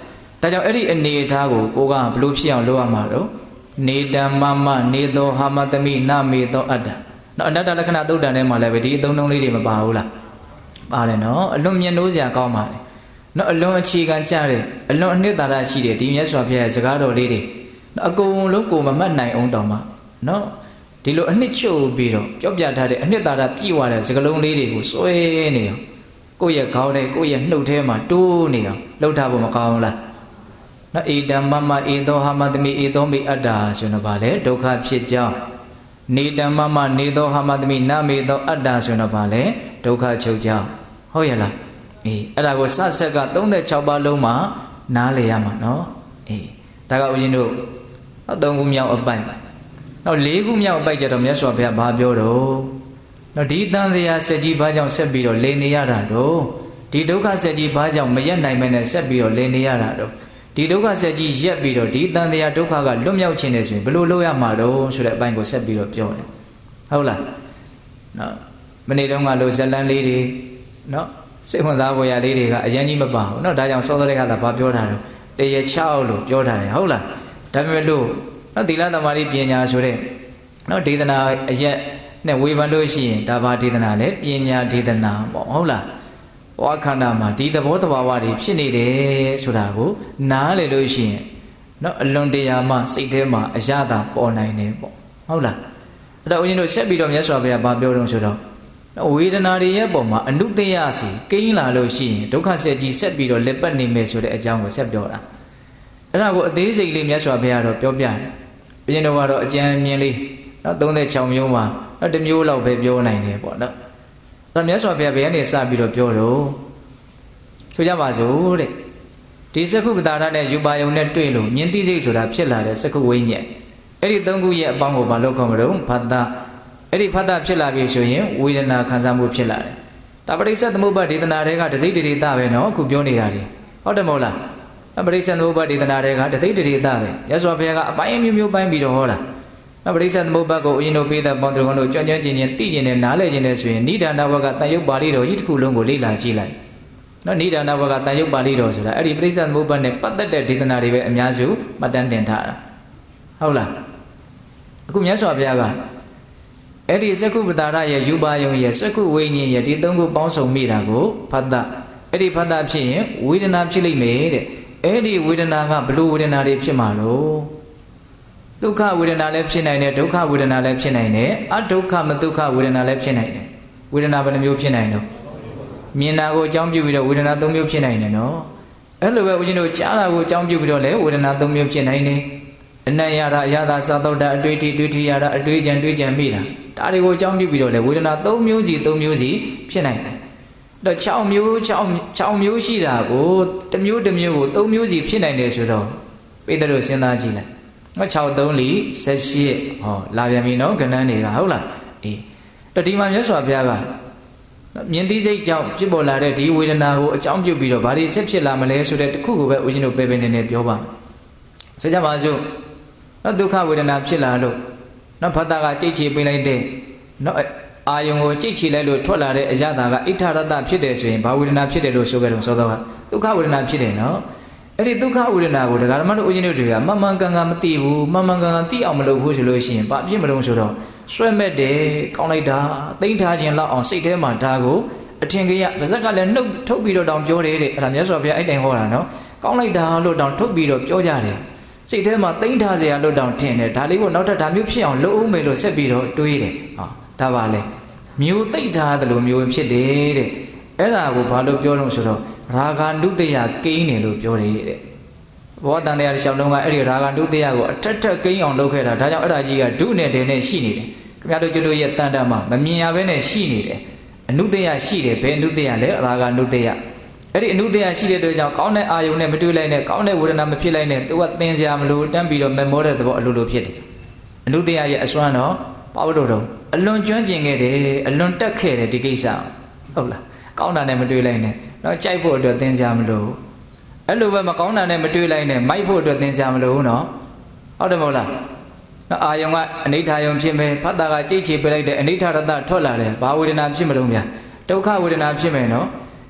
ဒါကြောင့်အဲ့ဒီအနေအထားကိုကိုကဘလို့ဖြစ်အောင်လုပ်ရမှာတော့နေတံမမနေသောဟာမတမိနမေသောအတ္တနော်အနတ္တလက္ခဏာသုတ်တန်ထဲမှာလည်းပဲဒီအသုံးနှုန်းလေးတွေမပါဘူးလားပါတယ်နော်အလွန်မြတ်နိုးစရာကောင်းပါတယ်နော်အလွန်အခြေခံကြတဲ့အလွန်အနှစ်သာရရှိတဲ့ဒီမြတ်စွာဘုရားရဲ့စကားတော်လေးတွေနော်အကုန်လုံးကိုမမှတ်နိုင်အောင်တောင်မှနော်ဒီလိုအနှစ်ချုပ်ပြီးတော့ပြောပြထားတဲ့အနှစ်သာရပြည့်ဝတဲ့စကားလုံးလေးတွေကိုစွဲနေအောင်ကိုယ့်ရဲ့ခေါင်းနဲ့ကိုယ့်ရဲ့နှုတ်ထဲမှာတိုးနေအောင်လှုပ်ထားဖို့မကောင်းဘူးလားနော်ဧတံမမဧသောဟာမတမိဧသောမိအတ္တာဆိုတော့ဗာလေဒုက္ခဖြစ်ကြောင်းနေတံမမနေသောဟာမတမိနမေသောအတ္တာဆိုတော့ဗာလေဒုက္ခချုပ်ကြောင်းဟုတ်ရဲ့လားအေးအဲ့ဒါကိုစဆက်ကသုံးဆယ်ခြောက်ပါးလုံးမှာနားလေရမှာနော်အေးဒါကဦးဇင်းတို့သုံးခုမြောက်အပိုက်နောက်လေးခုမြောက်အပိုက်ကျတော့မြတ်စွာဘုရားဘာပြောတော့နော်ဒီတန်တရားဆက်ကြီးဘာကြောင့်ဆက်ပြီးတော့လေနေရတာတော့ဒီဒုက္ခဆက်ကြီးဘာကြောင့်မရက်နိုင်မနဲ့ဆက်ပြီးတော့လေနေရတာတော့ဒီဒုက္ခဆက်ကြီးရက်ပြီးတော့ဒီတန်တရားဒုက္ခကလွတ်မြောက်ခြင်းနဲ့ဆိုရင်ဘယ်လိုလုပ်ရမှာတော့ဆိုတဲ့အပိုင်းကိုဆက်ပြီးတော့ပြောတယ်ဟုတ်လားနော်မနေ့တုန်းကလို့ဇလန်းလေးတွေနော်စိတ်ဝင်စားဖို့ရလေးတွေကအရင်ကြီးမပါဘူးเนาะဒါကြောင့်စောစောလေးကသာဘာပြောတာလဲတရေချောက်လို့ပြောတာတယ်ဟုတ်လားဒါပေမဲ့လို့เนาะသီလသမာဓိပညာဆိုတဲ့เนาะဒေသနာအရက်နဲ့ဝေဖန်လို့ရှိရင်ဒါဘာဒေသနာလဲပညာဒေသနာပေါ့ဟုတ်လားဘဝခန္ဓာမှာဒီသဘောတဘာဝတွေဖြစ်နေတယ်ဆိုတာကိုနားလည်လို့ရှိရင်เนาะအလွန်တရာမှစိတ်ထဲမှာအရသာပေါ်နိုင်တယ်ပေါ့ဟုတ်လားအဲ့တော့ဦးဇင်းတို့ဆက်ပြီးတော့မြတ်စွာဘုရားဘာပြောတုံးဆိုတော့ဝေဒနာတွေရဲ့ပုံမှာအနုတ္တယစီကိန်းလာလို့ရှိရင်ဒုက္ခဆက်ကြီးဆက်ပြီးတော့လက်ပတ်နေမယ်ဆိုတဲ့အကြောင်းကိုဆက်ပြောတာအဲ့ဒါကိုအသေးစိတ်လေးမြတ်စွာဘုရားတော့ပြောပြတယ်ဘုရင်တော်ကတော့အကြံမြင်လေးနော်သုံးတဲ့ခြောက်မျိုးမှာတော့တစ်မျိုးလောက်ပဲပြောနိုင်တယ်ပေါ့နော်အဲ့ဒါမြတ်စွာဘုရားဘယ်ကနေစပြီးတော့ပြောတော့ဆိုကြပါစို့တဲ့ဒီစက္ခုပတာရနဲ့ယူပါယုံနဲ့တွေ့လို့မြင်သိစိတ်ဆိုတာဖြစ်လာတဲ့စက္ခုဝိညာဉ်အဲ့ဒီသုံးခုရဲ့အပေါင်းကိုဘာလို့ခေါ်မလို့ဖတ်တာအဲ့ဒီဖတ်တာဖြစ်လာပြီဆိုရင်ဝေဒနာခံစားမှုဖြစ်လာတယ်ဒါပရိစ္ဆေသမုပ္ပါဒေသနာတွေကတသိတရိတပဲနော်အခုပြောနေတာလေဟုတ်တယ်မဟုတ်လားပရိစ္ဆေသမုပ္ပါဒေသနာတွေကတသိတရိတပဲရသော်ဘုရားကအပိုင်းမျိုးမျိုးပိုင်းပြီးတော့ဟောတာပရိစ္ဆေသမုပ္ပါကိုအရင်တို့ပေးတဲ့ပေါင်းသူတို့ကြွကြွချင်းချင်းသိကျင်တဲ့နားလည်ကျင်တဲ့ဆိုရင်နိဒာနဘကတန်ရုပ်ပါဠိတော်ကြီးတစ်ခုလုံးကိုလေ့လာကြည့်လိုက်နော်နိဒာနဘကတန်ရုပ်ပါဠိတော်ဆိုတာအဲ့ဒီပရိစ္ဆေသမုပ္ပါနဲ့ပတ်သက်တဲ့ဒေသနာတွေပဲအများစုမှတ်တမ်းတင်ထားတာဟုတ်လားအခုမြတ်စွာဘုရားကအဲ့ဒီစက္ခုပတာရရဲ့ယူပါယုံရဲ့စက္ခုဝိညာဉ်ရဲ့ဒီသုံးခုပေါင်းစုံမိတာကိုဖတ်တာအဲ့ဒီဖတ်တာဖြစ်ရင်ဝေဒနာဖြစ်လိမ့်မယ်တဲ့အဲ့ဒီဝေဒနာကဘလို့ဝေဒနာတွေဖြစ်မှာလို့ဒုက္ခဝေဒနာလည်းဖြစ်နိုင်တယ်ဒုက္ခဝေဒနာလည်းဖြစ်နိုင်တယ်အဒုက္ခမဒုက္ခဝေဒနာလည်းဖြစ်နိုင်တယ်ဝေဒနာဘယ်နှမျိုးဖြစ်နိုင်တော့မြင်တာကိုအကြောင်းပြုပြီးတော့ဝေဒနာသုံးမျိုးဖြစ်နိုင်တယ်နော်အဲ့လိုပဲဦးဇင်းတို့ကြားတာကိုအကြောင်းပြုပြီးတော့လည်းဝေဒနာသုံးမျိုးဖြစ်နိုင်တယ်အနံ့ရတာအရသာသာသောတာအတွေ့အထိတွေ့ထိရတာအတွေ့အကြံတွေ့ကြံမိတာဒါတွေကိုအကြောင်းပြုပြီးတော့လေဝေဒနာ၃မျိုးစီ၃မျိုးစီဖြစ်နိုင်တယ်။ဒါ၆မျိုး၆မျိုးရှိတာကိုတစ်မျိုးတစ်မျိုးကို၃မျိုးစီဖြစ်နိုင်တယ်ဆိုတော့ပိတ္တတို့စဉ်းစားကြည့်လိုက်။နော်၆ ၃ ၄ ၁၈ဟောလာပြန်ပြီနော်ကဏ္ဍတွေကဟုတ်လား။အေးတော့ဒီမှာမြတ်စွာဘုရားကမြင်သိစိတ်ကြောင့်ဖြစ်ပေါ်လာတဲ့ဒီဝေဒနာကိုအကြောင်းပြုပြီးတော့ဘာတွေဆက်ဖြစ်လာမလဲဆိုတဲ့တခုကိုပဲဦးဇင်းတို့ပေပေနေနေပြောပါမယ်။ဆိုကြပါစို့နော်ဒုက္ခဝေဒနာဖြစ်လာလို့နော်ဖတ်တာကကြိတ်ချီပေးလိုက်တဲ့နော်အာယုံကိုကြိတ်ချီလိုက်လို့ထွက်လာတဲ့အရသာကဣထရတဖြစ်တယ်ဆိုရင်ဘာဝေဒနာဖြစ်တယ်လို့ဆိုကြတော့စောစောကဒုက္ခဝေဒနာဖြစ်တယ်နော်အဲ့ဒီဒုက္ခဝေဒနာကိုဒကာဓမ္မတို့ဦးဇင်းတို့တွေကမမှန်ကန်ကန်မသိဘူးမမှန်ကန်ကန်သိအောင်မလုပ်ဘူးဆိုလို့ရှိရင်ဘာဖြစ်မလို့ဆိုတော့ဆွဲမဲ့တယ်ကောင်းလိုက်တာသိမ့်ထားခြင်းလောက်အောင်စိတ်ထဲမှာဒါကိုအထင်ကြီးပါဇက်ကလည်းနှုတ်ထုတ်ပြီးတော့တောင်ပြောတယ်တဲ့အဲ့ဒါမြတ်စွာဘုရားအဲ့တိုင်ဟောတာနော်ကောင်းလိုက်တာလို့တောင်ထုတ်ပြီးတော့ပြောကြတယ်စိတ်ထဲမှာသိမ့်ထားစရာလို့တောင်ထင်တယ်ဒါလေးကိုနောက်ထပ်ဒါမျိုးဖြစ်အောင်လုပ်အောင်မယ်လို့ဆက်ပြီးတော့တွေးတယ်ဟောဒါပါလေမျိုးသိမ့်ထားတယ်လို့မျိုးဖြစ်တယ်တဲ့အဲ့ဒါကိုဘာလို့ပြောလို့ဆိုတော့ရာဂနုတ္တယကိန်းတယ်လို့ပြောတယ်တဲ့ဘောတန်တရားတစ်လျှောက်လုံးကအဲ့ဒီရာဂနုတ္တယကိုအထက်ထက်ကိန်းအောင်လုပ်ခဲ့တာဒါကြောင့်အဲ့ဒါကြီးကဒုနဲ့တယ်နဲ့ရှိနေတယ်ခင်ဗျားတို့ကျတို့ရဲ့တန်တမှာမမြင်ရဘဲနဲ့ရှိနေတယ်အနုတ္တယရှိတယ်ဘယ်အနုတ္တယလဲရာဂနုတ္တယအဲ့ဒီအနုတ္တယရှိတဲ့အတွက်ကြောင့်ကောင်းတဲ့အာယုံနဲ့မတွေ့လိုက်နဲ့ကောင်းတဲ့ဝေဒနာမဖြစ်လိုက်နဲ့သူကသင်စရာမလိုတန်းပြီးတော့မမောတဲ့သဘောအလိုလိုဖြစ်တယ်အနုတ္တယရဲ့အစွမ်းတော့ပါဝတ္တတော်အလွန်ကျွမ်းကျင်ခဲ့တယ်အလွန်တက်ခဲ့တယ်ဒီကိစ္စဟုတ်လားကောင်းတာနဲ့မတွေ့လိုက်နဲ့တော့ကြိုက်ဖို့အတွက်သင်စရာမလိုအဲ့လိုပဲမကောင်းတာနဲ့မတွေ့လိုက်နဲ့မိုက်ဖို့အတွက်သင်စရာမလိုဘူးနော်ဟုတ်တယ်မဟုတ်လားအာယုံကအနိဋ္ဌာယုံဖြစ်မယ်ဖတ်တာကကြိတ်ချေပေးလိုက်တဲ့အနိဋ္ဌရတထွက်လာတယ်ဘာဝေဒနာဖြစ်မလို့များဒုက္ခဝေဒနာဖြစ်မယ်နော်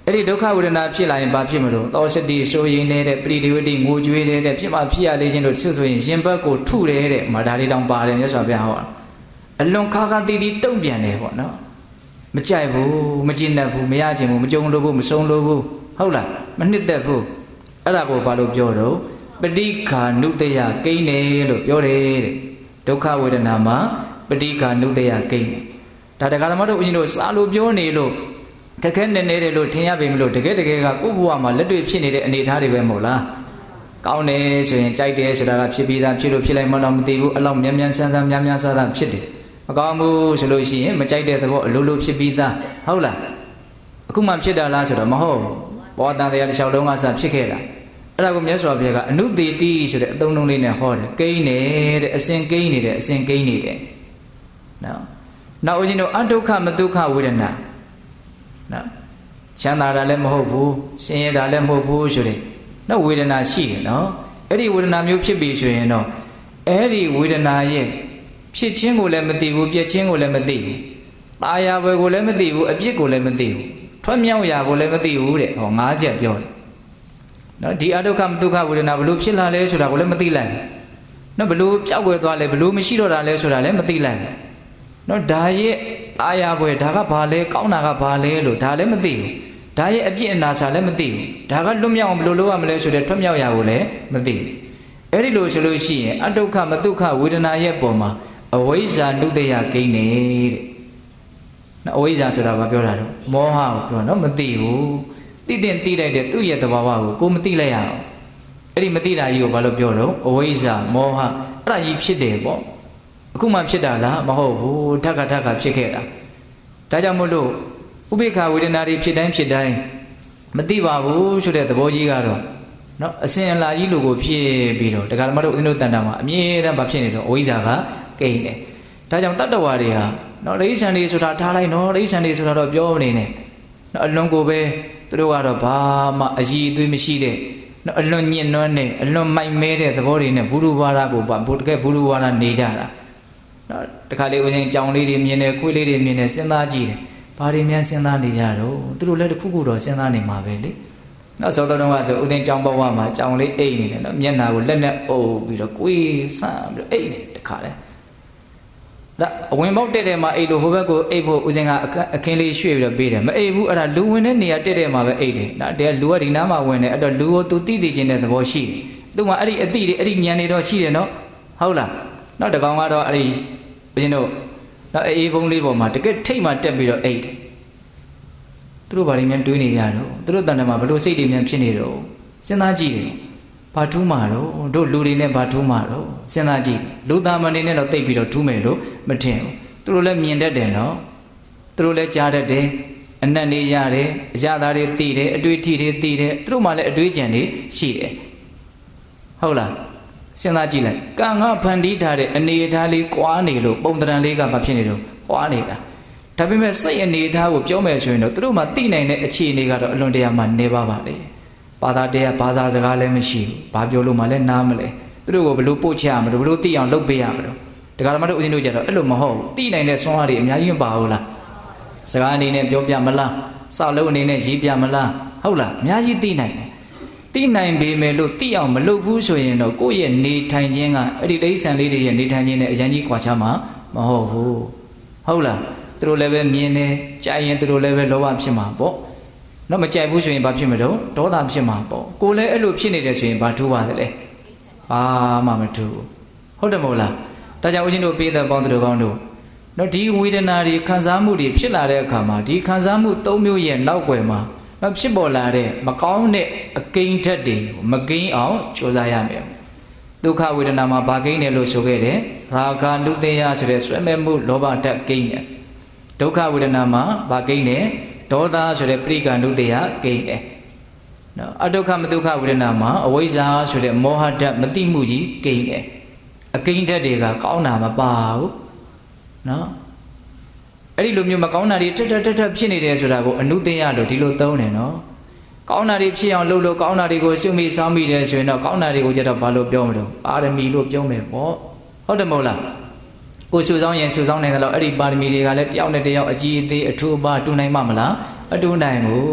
အဲ့ဒီဒုက္ခဝေဒနာဖြစ်လာရင်ဘာဖြစ်မလို့သောစတိဆိုရင်နေတဲ့ပရိဒီဝတိငိုကြွေးတဲ့ဖြစ်မှဖြစ်ရလေခြင်းတို့တချို့ဆိုရင်ရင်ဘတ်ကိုထုတယ်တဲ့မဒါလေးတောင်ပါတယ်မြတ်စွာဘုရားဟောအလွန်ခါခါတီးတီးတုံ့ပြန်တယ်ပေါ့နော်မကြိုက်ဘူးမကျင့်တတ်ဘူးမရခြင်းဘူးမကြုံလို့ဘူးမဆုံးလို့ဘူးဟုတ်လားမနှစ်သက်ဘူးအဲ့ဒါကိုဘာလို့ပြောတော့ပဋိက္ခာနုတယကိန်းတယ်လို့ပြောတယ်တဲ့ဒုက္ခဝေဒနာမှာပဋိက္ခာနုတယကိန်းတယ်ဒါတက္ကသမားတို့ဦးဇင်းတို့စာလို့ပြောနေလို့ခက်ခဲနေနေတယ်လို့ထင်ရပေမလို့တကယ်တကယ်ကကိုယ့်ဘဝမှာလက်တွေ့ဖြစ်နေတဲ့အနေအထားတွေပဲမဟုတ်လားကောင်းတယ်ဆိုရင်ကြိုက်တယ်ဆိုတာကဖြစ်ပြီးသားဖြစ်လို့ဖြစ်လိုက်မှတော့မသိဘူးအဲ့လောက်မြန်မြန်ဆန်းဆန်းများများဆန်းဆန်းဖြစ်တယ်မကောင်းဘူးဆိုလို့ရှိရင်မကြိုက်တဲ့သဘောအလိုလိုဖြစ်ပြီးသားဟုတ်လားအခုမှဖြစ်တာလားဆိုတော့မဟုတ်ဘောတန်တရားတစ်လျှောက်လုံးကစဖြစ်ခဲ့တာအဲ့ဒါကိုမြတ်စွာဘုရားကအနုတေတိဆိုတဲ့အသုံးလုံးလေးနဲ့ဟောတယ်ကိန်းတယ်တဲ့အစဉ်ကိန်းနေတယ်အစဉ်ကိန်းနေတယ်နော်နောက်ဦးဇင်းတို့အဒုက္ခမဒုက္ခဝေဒနာနော်ချမ်းသာတာလည်းမဟုတ်ဘူးဆင်းရဲတာလည်းမဟုတ်ဘူးဆိုတဲ့နော်ဝေဒနာရှိတယ်နော်အဲ့ဒီဝေဒနာမျိုးဖြစ်ပြီဆိုရင်တော့အဲ့ဒီဝေဒနာရဲ့ဖြစ်ခြင်းကိုလည်းမသိဘူးပြည့်ခြင်းကိုလည်းမသိဘူးตาယာဘွယ်ကိုလည်းမသိဘူးအပြစ်ကိုလည်းမသိဘူးထွက်မြောက်ရာကိုလည်းမသိဘူးတဲ့ဟောငါးချက်ပြောတယ်နော်ဒီအဒုက္ခမဒုက္ခဝေဒနာဘလို့ဖြစ်လာလဲဆိုတာကိုလည်းမသိလိုက်ဘူးနော်ဘလို့ကြောက်ွယ်သွားလဲဘလို့မရှိတော့တာလဲဆိုတာလည်းမသိလိုက်ဘူးနော်ဒါရဲ့ตาယာဘွယ်ဒါကဘာလဲကောင်းတာကဘာလဲလို့ဒါလည်းမသိဘူးဒါရဲ့အပြစ်အနာစာလည်းမသိဘူးဒါကလွတ်မြောက်အောင်ဘယ်လိုလုပ်ရမလဲဆိုတဲ့ထွက်မြောက်ရာကိုလည်းမသိဘူးအဲ့ဒီလိုဆိုလို့ရှိရင်အဒုက္ခမဒုက္ခဝေဒနာရဲ့ပုံမှာအဝိဇ္ဇာနုတယကိန်းနေတဲ့နော်အဝိဇ္ဇာဆိုတာဘာပြောတာတော့မောဟကိုပြောနော်မသိဘူးသိတဲ့သိလိုက်တဲ့သူ့ရဲ့သဘာဝကိုကိုမသိလိုက်ရအောင်အဲ့ဒီမသိတာကြီးကိုဘာလို့ပြောတော့အဝိဇ္ဇာမောဟအဲ့ဒါကြီးဖြစ်တယ်ပေါ့အခုမှဖြစ်တာလားမဟုတ်ဘူးဓက္ကဓက္ကဖြစ်ခဲ့တာဒါကြောင့်မို့လို့ဥပိ္ပခာဝေဒနာတွေဖြစ်တိုင်းဖြစ်တိုင်းမသိပါဘူးဆိုတဲ့သဘောကြီးကတော့နော်အစဉ်အလာကြီးလိုကိုဖြစ်ပြီးတော့တရားဓမ္မတို့ဦးဇင်းတို့တန်တာမှာအမြဲတမ်းဘာဖြစ်နေတော့အဝိဇ္ဇာကကိန်းတယ်ဒါကြောင့်တတ္တဝါတွေဟာနော်ရိဋ္ဌံတွေဆိုတာထားလိုက်နော်ရိဋ္ဌံတွေဆိုတာတော့ပြောနေနဲ့နော်အလွန်ကိုပဲသူတို့ကတော့ဘာမှအည်အသွေးမရှိတဲ့နော်အလွန်ညင်နွမ်းတဲ့အလွန်မိုက်မဲတဲ့သဘောတွေနဲ့ဘုရုဘာသာကိုဘာတကယ်ဘုရုဘာသာနေကြတာနော်တခါလေဦးဇင်းကြောင်လေးတွေမြင်တယ်ခွေးလေးတွေမြင်တယ်စဉ်းစားကြည့်တယ်ဘာတွေများစဉ်းစားနေကြတော့သူတို့လည်းတစ်ခုခုတော့စဉ်းစားနေမှာပဲလေနောက်သောတော်တော်ကဆိုဦးဇင်းကြောင်ဘဝမှာကြောင်လေးအိတ်နေတယ်နော်မျက်နှာကိုလက်နဲ့အုပ်ပြီးတော့ကိုယ်ဆန့်ပြီးတော့အိတ်နေတခါလေဒါအဝင်ပေါက်တက်တဲ့မှာအိတ်လို့ဟိုဘက်ကိုအိတ်ဖို့ဦးဇင်းကအခင်းလေးရွှေ့ပြီးတော့ပေးတယ်မအိတ်ဘူးအဲ့ဒါလူဝင်တဲ့နေရာတက်တဲ့မှာပဲအိတ်တယ်ဒါတည်းလူကဒီနားမှာဝင်တယ်အဲ့တော့လူကိုသူသိသိချင်းတဲ့သဘောရှိတယ်သူမှအဲ့ဒီအတိတွေအဲ့ဒီဉာဏ်တွေတော့ရှိတယ်နော်ဟုတ်လားနောက်တကောင်ကတော့အဲ့ဒီဦးဇင်းတို့နောက်အေးဘုံလေးပေါ်မှာတကယ်ထိတ်မှတက်ပြီးတော့အိတ်တယ်သူတို့ဘာတွေများတွေးနေကြတော့သူတို့တန်တမှာဘလို့စိတ်တွေများဖြစ်နေတော့စဉ်းစားကြည့်တယ်ဘာထူးမှာတော့တို့လူတွေနဲ့ဘာထူးမှာတော့စဉ်းစားကြည့်လူသားမနေနဲ့တော့တိတ်ပြီးတော့ထူးမယ်လို့မထင်ဘူးသူတို့လည်းမြင်တတ်တယ်နော်သူတို့လည်းကြားတတ်တယ်အနက်နေရတယ်အရာသားတွေသိတယ်အတွေ့အထိတွေသိတယ်သူတို့မှလည်းအတွေ့အကြံတွေရှိတယ်ဟုတ်လားစဉ်းစားကြည့်လိုက်ကံကဖန်တီးထားတဲ့အနေအထားလေးကွာနေလို့ပုံတရံလေးကဘာဖြစ်နေတော့ကွာနေတာဒါပေမဲ့စိတ်အနေအထားကိုပြောမယ်ဆိုရင်တော့သူတို့မှသိနိုင်တဲ့အခြေအနေကတော့အလွန်တရာမှနေပါပါလေဘာသာတရားဘာသာစကားလည်းမရှိဘူးဘာပြောလို့မှလည်းနားမလဲသူတို့ကိုဘလို့ပို့ချရမလို့ဘလို့သိအောင်လုပ်ပေးရမလို့တရားဓမ္မတို့ဦးဇင်းတို့ကြတော့အဲ့လိုမဟုတ်ဘူးသိနိုင်တဲ့ဆွမ်းအားတွေအများကြီးမပါဘူးလားစကားအနေနဲ့ပြောပြမလားစောက်လုံးအနေနဲ့ရေးပြမလားဟုတ်လားအများကြီးသိနိုင်တယ်သိနိုင်ပေမဲ့လို့သိအောင်မလုပ်ဘူးဆိုရင်တော့ကိုယ့်ရဲ့နေထိုင်ခြင်းကအဲ့ဒီတိဋ္ဌာန်လေးတွေရဲ့နေထိုင်ခြင်းနဲ့အရင်ကြီးကွာခြားမှာမဟုတ်ဘူးဟုတ်လားသူတို့လည်းပဲမြင်တယ်ကြားရင်သူတို့လည်းပဲလောဘဖြစ်မှာပေါ့နော်မကြိုက်ဘူးဆိုရင်ဘာဖြစ်မလို့ဒေါသဖြစ်မှာပေါ့ကိုယ်လည်းအဲ့လိုဖြစ်နေတယ်ဆိုရင်ဘာထူးပါသလဲဘာမှမထူးဘူးဟုတ်တယ်မဟုတ်လားဒါကြောင့်ဦးဇင်းတို့ပေးတဲ့ပေါင်းသူတို့ကောင်းတို့နော်ဒီဝေဒနာတွေခံစားမှုတွေဖြစ်လာတဲ့အခါမှာဒီခံစားမှုသုံးမျိုးရဲ့နောက်ွယ်မှာနော်ဖြစ်ပေါ်လာတဲ့မကောင်းတဲ့အကိန်းဓာတ်တွေမကိန်းအောင်ကြိုးစားရမယ်ဒုက္ခဝေဒနာမှာဘာကိန်းတယ်လို့ဆိုခဲ့တယ်ရာဂနုတေယဆိုတဲ့ဆွဲမဲ့မှုလောဘဓာတ်ကိန်းတယ်ဒုက္ခဝေဒနာမှာဘာကိန်းတယ်ဒေါသဆိုတဲ့ပရိက္ခဏုတေယကိန်းတယ်နော်အဒုက္ခမဒုက္ခဝေဒနာမှာအဝိဇ္ဇာဆိုတဲ့မောဟဓာတ်မတိမှုကြီးကိန်းတယ်အကိန်းဓာတ်တွေကကောင်းတာမပါဘူးနော်အဲ့ဒီလိုမျိုးမကောင်းတာတွေတက်တက်တက်တက်ဖြစ်နေတယ်ဆိုတာကိုအနုတေယလို့ဒီလိုသုံးတယ်နော်ကောင်းတာတွေဖြစ်အောင်လုပ်လို့ကောင်းတာတွေကိုရှုမိစောင်းမိတယ်ဆိုရင်တော့ကောင်းတာတွေကိုကြတော့ဘာလို့ပြောမလို့ပါရမီလို့ပြောမယ်ပေါ့ဟုတ်တယ်မဟုတ်လားကိုစုဆောင်ရင်စုဆောင်နိုင်တယ်လို့အဲ့ဒီပါရမီတွေကလည်းတယောက်နဲ့တယောက်အကြည်အသေးအထူးအပါတူနိုင်မှာမလားမတူနိုင်ဘူးဟ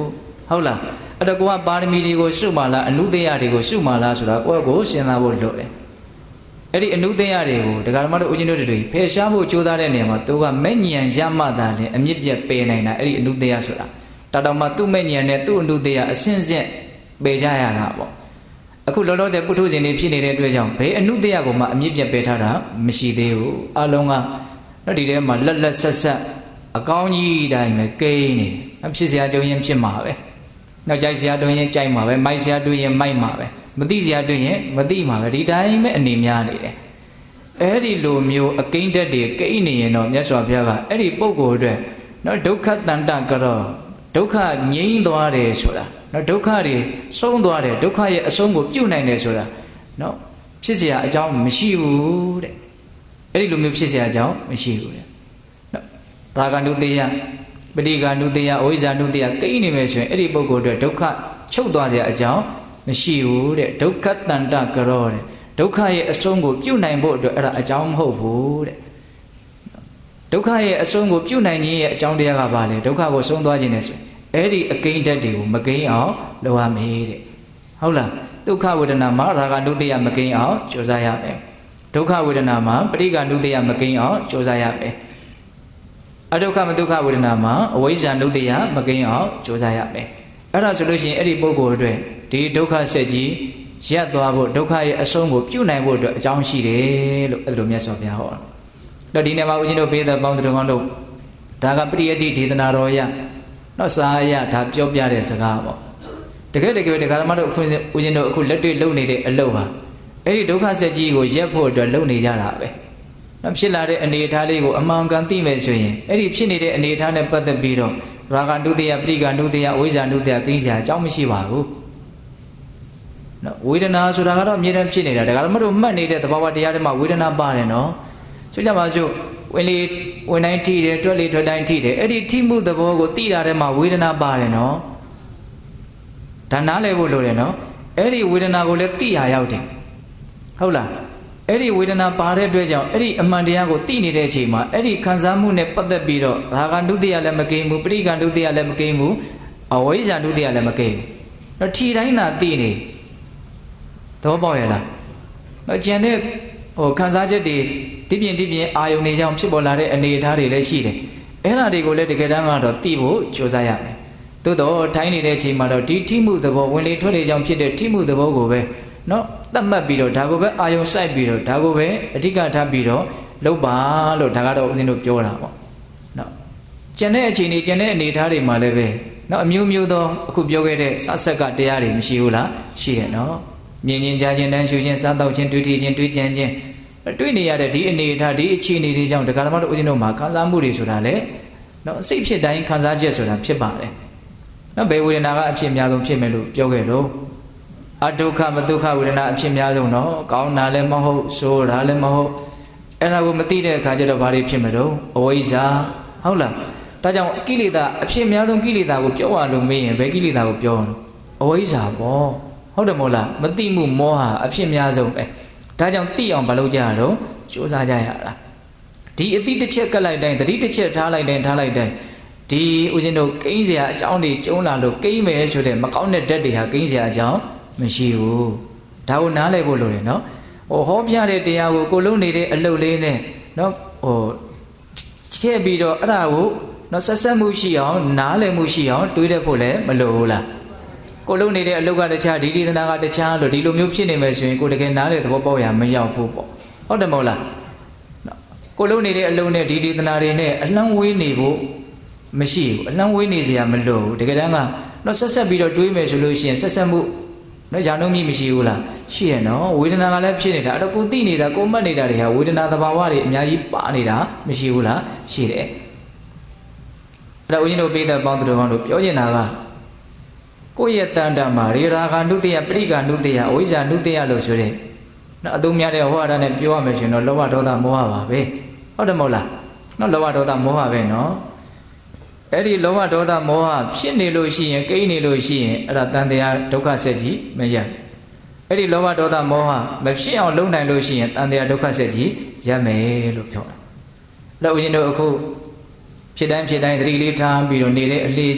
ဟုတ်လားအဲ့တော့ကိုကပါရမီတွေကိုရှုမှလားအနုသေယတွေကိုရှုမှလားဆိုတာကိုယ့်ကိုစဉ်းစားဖို့လိုတယ်အဲ့ဒီအနုသေယတွေကိုဒကာဓမ္မတို့ဦးဇင်းတို့တွေဖယ်ရှားဖို့ကြိုးစားတဲ့နေရာမှာသူကမဲ့ညံရမှသာလေအမြင့်ပြတ်ပယ်နိုင်တာအဲ့ဒီအနုသေယဆိုတာတာတော်မှာသူ့မဲ့ညံနဲ့သူ့အနုသေယအစဉ်စဉ်ပယ်ကြရတာပေါ့အခုလောလောဆယ်ပုထုဇဉ်တွေဖြစ်နေတဲ့အတွက်ကြောင့်ဘယ်အနုသေယကိုမှအမြင့်ပြတ်ပယ်ထားတာမရှိသေးဘူးအလုံးကနော်ဒီထဲမှာလက်လက်ဆက်ဆက်အကောင်းကြီးတိုင်းပဲကိန်းနေဖြစ်เสียကြုံရင်ဖြစ်မှာပဲနောက်ကြိုက်เสียတွင်ရင်ကြိုက်မှာပဲမိုက်เสียတွင်ရင်မိုက်မှာပဲမသိเสียတွင်ရင်မသိမှာပဲဒီတိုင်းပဲအနေများနေတယ်အဲ့ဒီလိုမျိုးအကိန်းတက်တွေကိန်းနေရင်တော့မြတ်စွာဘုရားကအဲ့ဒီပုဂ္ဂိုလ်အတွက်နော်ဒုက္ခတန္တကရောဒုက္ခငြိမ်းသွားတယ်ဆိုတာနော်ဒုက္ခတွေဆုံးသွားတယ်ဒုက္ခရဲ့အဆုံးကိုပြုတ်နိုင်တယ်ဆိုတာနော်ဖြစ်เสียအကြောင်းမရှိဘူးတဲ့အဲ့ဒီလိုမျိုးဖြစ်เสียအကြောင်းမရှိဘူးတဲ့နော်ရာဂ ानु တေယပဋိက္ခ ानु တေယအဝိဇ္ဇ ानु တေယကိန်းနေမယ်ဆိုရင်အဲ့ဒီပုဂ္ဂိုလ်အတွက်ဒုက္ခချုပ်သွားเสียအကြောင်းမရှိဘူးတဲ့ဒုက္ခတန္တကရောတဲ့ဒုက္ခရဲ့အဆုံးကိုပြုတ်နိုင်ဖို့အတွက်အဲ့ဒါအကြောင်းမဟုတ်ဘူးတဲ့ဒုက္ခရဲ့အဆုံးကိုပြုတ်နိုင်ခြင်းရဲ့အကြောင်းတရားကဘာလဲဒုက္ခကိုဆုံးသွားခြင်းနဲ့ဆိုရင်အဲ့ဒီအကိန်းဓာတ်တွေကိုမကိန်းအောင်လုပ်ရမယ်တဲ့ဟုတ်လားဒုက္ခဝေဒနာမှာရာဂ ानु တေယမကိန်းအောင်ကြိုးစားရမယ်ဒုက္ခဝေဒနာမှာပဋိက္ခ ानु တေယမကိန်းအောင်ကြိုးစားရမယ်အဒုက္ခမဒုက္ခဝေဒနာမှာအဝိဇ္ဇ ानु တေယမကိန်းအောင်ကြိုးစားရမယ်အဲ့ဒါဆိုလို့ရှိရင်အဲ့ဒီပုဂ္ဂိုလ်အတွက်ဒီဒုက္ခဆက်ကြီးရပ်သွားဖို့ဒုက္ခရဲ့အဆုံးကိုပြုတ်နိုင်ဖို့အတွက်အကြောင်းရှိတယ်လို့အဲ့လိုမြတ်စွာဘုရားဟောတော့ဒီနေ့မှာဦးဇင်းတို့ပေးတဲ့ပေါင်းတော်ကောင်းတို့ဒါကပရိယတ္တိဒေသနာတော်ရနော်စာရဒါပြောပြတဲ့စကားပေါ့တကယ်တကယ်ဒကာဓမ္မတို့အခုဦးဇင်းတို့အခုလက်တွေ့လုပ်နေတဲ့အလုပ်ဟာအဲ့ဒီဒုက္ခဆက်ကြီးကိုရပ်ဖို့အတွက်လုပ်နေကြတာပဲနော်ဖြစ်လာတဲ့အနေအထားလေးကိုအမှန်ကန်သိမယ်ဆိုရင်အဲ့ဒီဖြစ်နေတဲ့အနေအထားနဲ့ပတ်သက်ပြီးတော့ရာဂ ानु တေယပဋိက္ခ ानु တေယအဝိဇ္ဇ ानु တေယကိစ္စအကြောင်းမရှိပါဘူးနော်ဝေဒနာဆိုတာကတော့အမြဲတမ်းဖြစ်နေတာဒါကလည်းမတို့မှတ်နေတဲ့သဘာဝတရားတွေမှာဝေဒနာပါတယ်နော်ဆိုကြပါစို့ဝင်လေဝင်တိုင်းထိတယ်တွက်လေတွက်တိုင်းထိတယ်အဲ့ဒီထိမှုသဘောကိုသိတာထဲမှာဝေဒနာပါတယ်နော်ဒါနားလည်ဖို့လိုတယ်နော်အဲ့ဒီဝေဒနာကိုလည်းသိရရောက်တယ်ဟုတ်လားအဲ့ဒီဝေဒနာပါတဲ့အတွက်ကြောင့်အဲ့ဒီအမှန်တရားကိုသိနေတဲ့အချိန်မှာအဲ့ဒီခံစားမှုနဲ့ပတ်သက်ပြီးတော့ရာဂ ानु တေယလည်းမကိန်းဘူးပဋိက္ခ ानु တေယလည်းမကိန်းဘူးအဝိဇ္ဇ ानु တေယလည်းမကိန်းဘူးတော့ထီတိုင်းသာသိနေသဘောပေါက်ရလားတော့ကျန်တဲ့ဟိုခံစားချက်တွေဒီပြင်ဒီပြင်အာယုန်တွေကြောင့်ဖြစ်ပေါ်လာတဲ့အနေအထားတွေလည်းရှိတယ်အဲ့ဒါတွေကိုလည်းတကယ်တမ်းကတော့သိဖို့ကြိုးစားရမယ်သို့တော့ထိုင်းနေတဲ့အချိန်မှာတော့ဒီထိမှုသဘောဝင်လေထွက်လေကြောင့်ဖြစ်တဲ့ထိမှုသဘောကိုပဲနော်သတ်မှတ်ပြီးတော့ဒါကိုပဲအာယုန်စိုက်ပြီးတော့ဒါကိုပဲအဓိကထားပြီးတော့လုပ်ပါလို့ဒါကတော့ဦးဇင်းတို့ပြောတာပေါ့နော်ကျန်တဲ့အချိန်တွေကျန်တဲ့အနေအထားတွေမှာလည်းပဲနော်အမျိုးမျိုးသောအခုပြောခဲ့တဲ့စဆက်ကတရားတွေမရှိဘူးလားရှိတယ်နော်မြင်ချင်းကြားချင်းတန်းရှုချင်းစားတော့ချင်းတွေးထီချင်းတွေးကြံချင်းတွေ့နေရတဲ့ဒီအနေအထားဒီအခြေအနေတွေကြောင့်ဒကာဓမ္မတို့ဦးဇင်းတို့မှာခံစားမှုတွေဆိုတာလေနော်စိတ်ဖြစ်တိုင်းခံစားချက်ဆိုတာဖြစ်ပါတယ်နော်ဘယ်ဝေဒနာကအဖြစ်အများဆုံးဖြစ်မယ်လို့ပြောခဲ့တော့အဒုက္ခမဒုက္ခဝေဒနာအဖြစ်အများဆုံးနော်ကောင်းတာလည်းမဟုတ်ဆိုးတာလည်းမဟုတ်အဲ့ဒါကိုမသိတဲ့အခါကျတော့ဘာတွေဖြစ်မလို့အဝိဇ္ဇာဟုတ်လားဒါကြောင့်ကိလေသာအဖြစ်အများဆုံးကိလေသာကိုပြောရလို့မေးရင်ဘယ်ကိလေသာကိုပြောရအောင်အဝိဇ္ဇာပေါ့ဟုတ်တယ်မို့လားမသိမှုမောဟအဖြစ်အများဆုံးပဲဒါကြောင့်သိအောင်မလုပ်ကြရတော့စူးစမ်းကြရတာဒီအတိတစ်ချက်ကလိုက်တိုင်းတတိတစ်ချက်ထားလိုက်တိုင်းထားလိုက်တိုင်းဒီဦးဇင်းတို့ကိန်းစရာအကြောင်းတွေကျုံးလာလို့ကိန်းမယ်ဆိုတဲ့မကောင်းတဲ့ဓာတ်တွေဟာကိန်းစရာအကြောင်းမရှိဘူးဒါကိုနားလည်ဖို့လိုတယ်နော်ဟိုဟောပြတဲ့တရားကိုကိုလုံးနေတဲ့အလုပ်လေးနဲ့နော်ဟိုချက်ပြီးတော့အဲ့ဒါကိုနော်ဆက်ဆက်မှုရှိအောင်နားလည်မှုရှိအောင်တွေးတတ်ဖို့လည်းမလိုဘူးလားကိုလုံးနေတဲ့အလုပ်ကတခြားဒီဒေသနာကတခြားလို့ဒီလိုမျိုးဖြစ်နေမယ်ဆိုရင်ကိုတကယ်နားတဲ့သဘောပေါက်ရမရောက်ဘူးပေါ့ဟုတ်တယ်မဟုတ်လားကိုလုံးနေတဲ့အလုပ်နဲ့ဒီဒေသနာတွေနဲ့အလန်းဝေးနေဖို့မရှိဘူးအလန်းဝေးနေစရာမလိုဘူးတကယ်တမ်းကတော့ဆက်ဆက်ပြီးတော့တွေးမယ်ဆိုလို့ရှိရင်ဆက်ဆက်မှုနော်ဂျာနုံးမြမရှိဘူးလားရှိရနော်ဝေဒနာကလည်းဖြစ်နေတာအဲ့တော့ကိုသိနေတာကိုမှတ်နေတာတွေဟာဝေဒနာသဘာဝတွေအများကြီးပါနေတာမရှိဘူးလားရှိတယ်အဲ့တော့ဦးဇင်းတို့ပိဋကပေါင်းသူတော်ကောင်းတို့ပြောချင်တာကကိုယ့်ရဲ့တန်တမှာရေရာဂ ानु တေယပဋိက္ခ ानु တေယအဝိဇ္ဇ ानु တေယလို့ဆိုတဲ့နော်အသုံးများတဲ့ဟောရတာနဲ့ပြောရမယ်ရှင်တော့လောဘဒေါသမောဟပါပဲဟုတ်တယ်မဟုတ်လားနော်လောဘဒေါသမောဟပဲနော်အဲ့ဒီလောဘဒေါသမောဟဖြစ်နေလို့ရှိရင်ကိန်းနေလို့ရှိရင်အဲ့ဒါတန်တရားဒုက္ခဆက်ကြီးမရအဲ့ဒီလောဘဒေါသမောဟမဖြစ်အောင်လုပ်နိုင်လို့ရှိရင်တန်တရားဒုက္ခဆက်ကြီးရမယ်လို့ပြောတာလို့ဦးဇင်းတို့အခုဖြစ်တိုင်းဖြစ်တိုင်းသတိလေးထားပြီးတော့နေတဲ့အလေးချင်း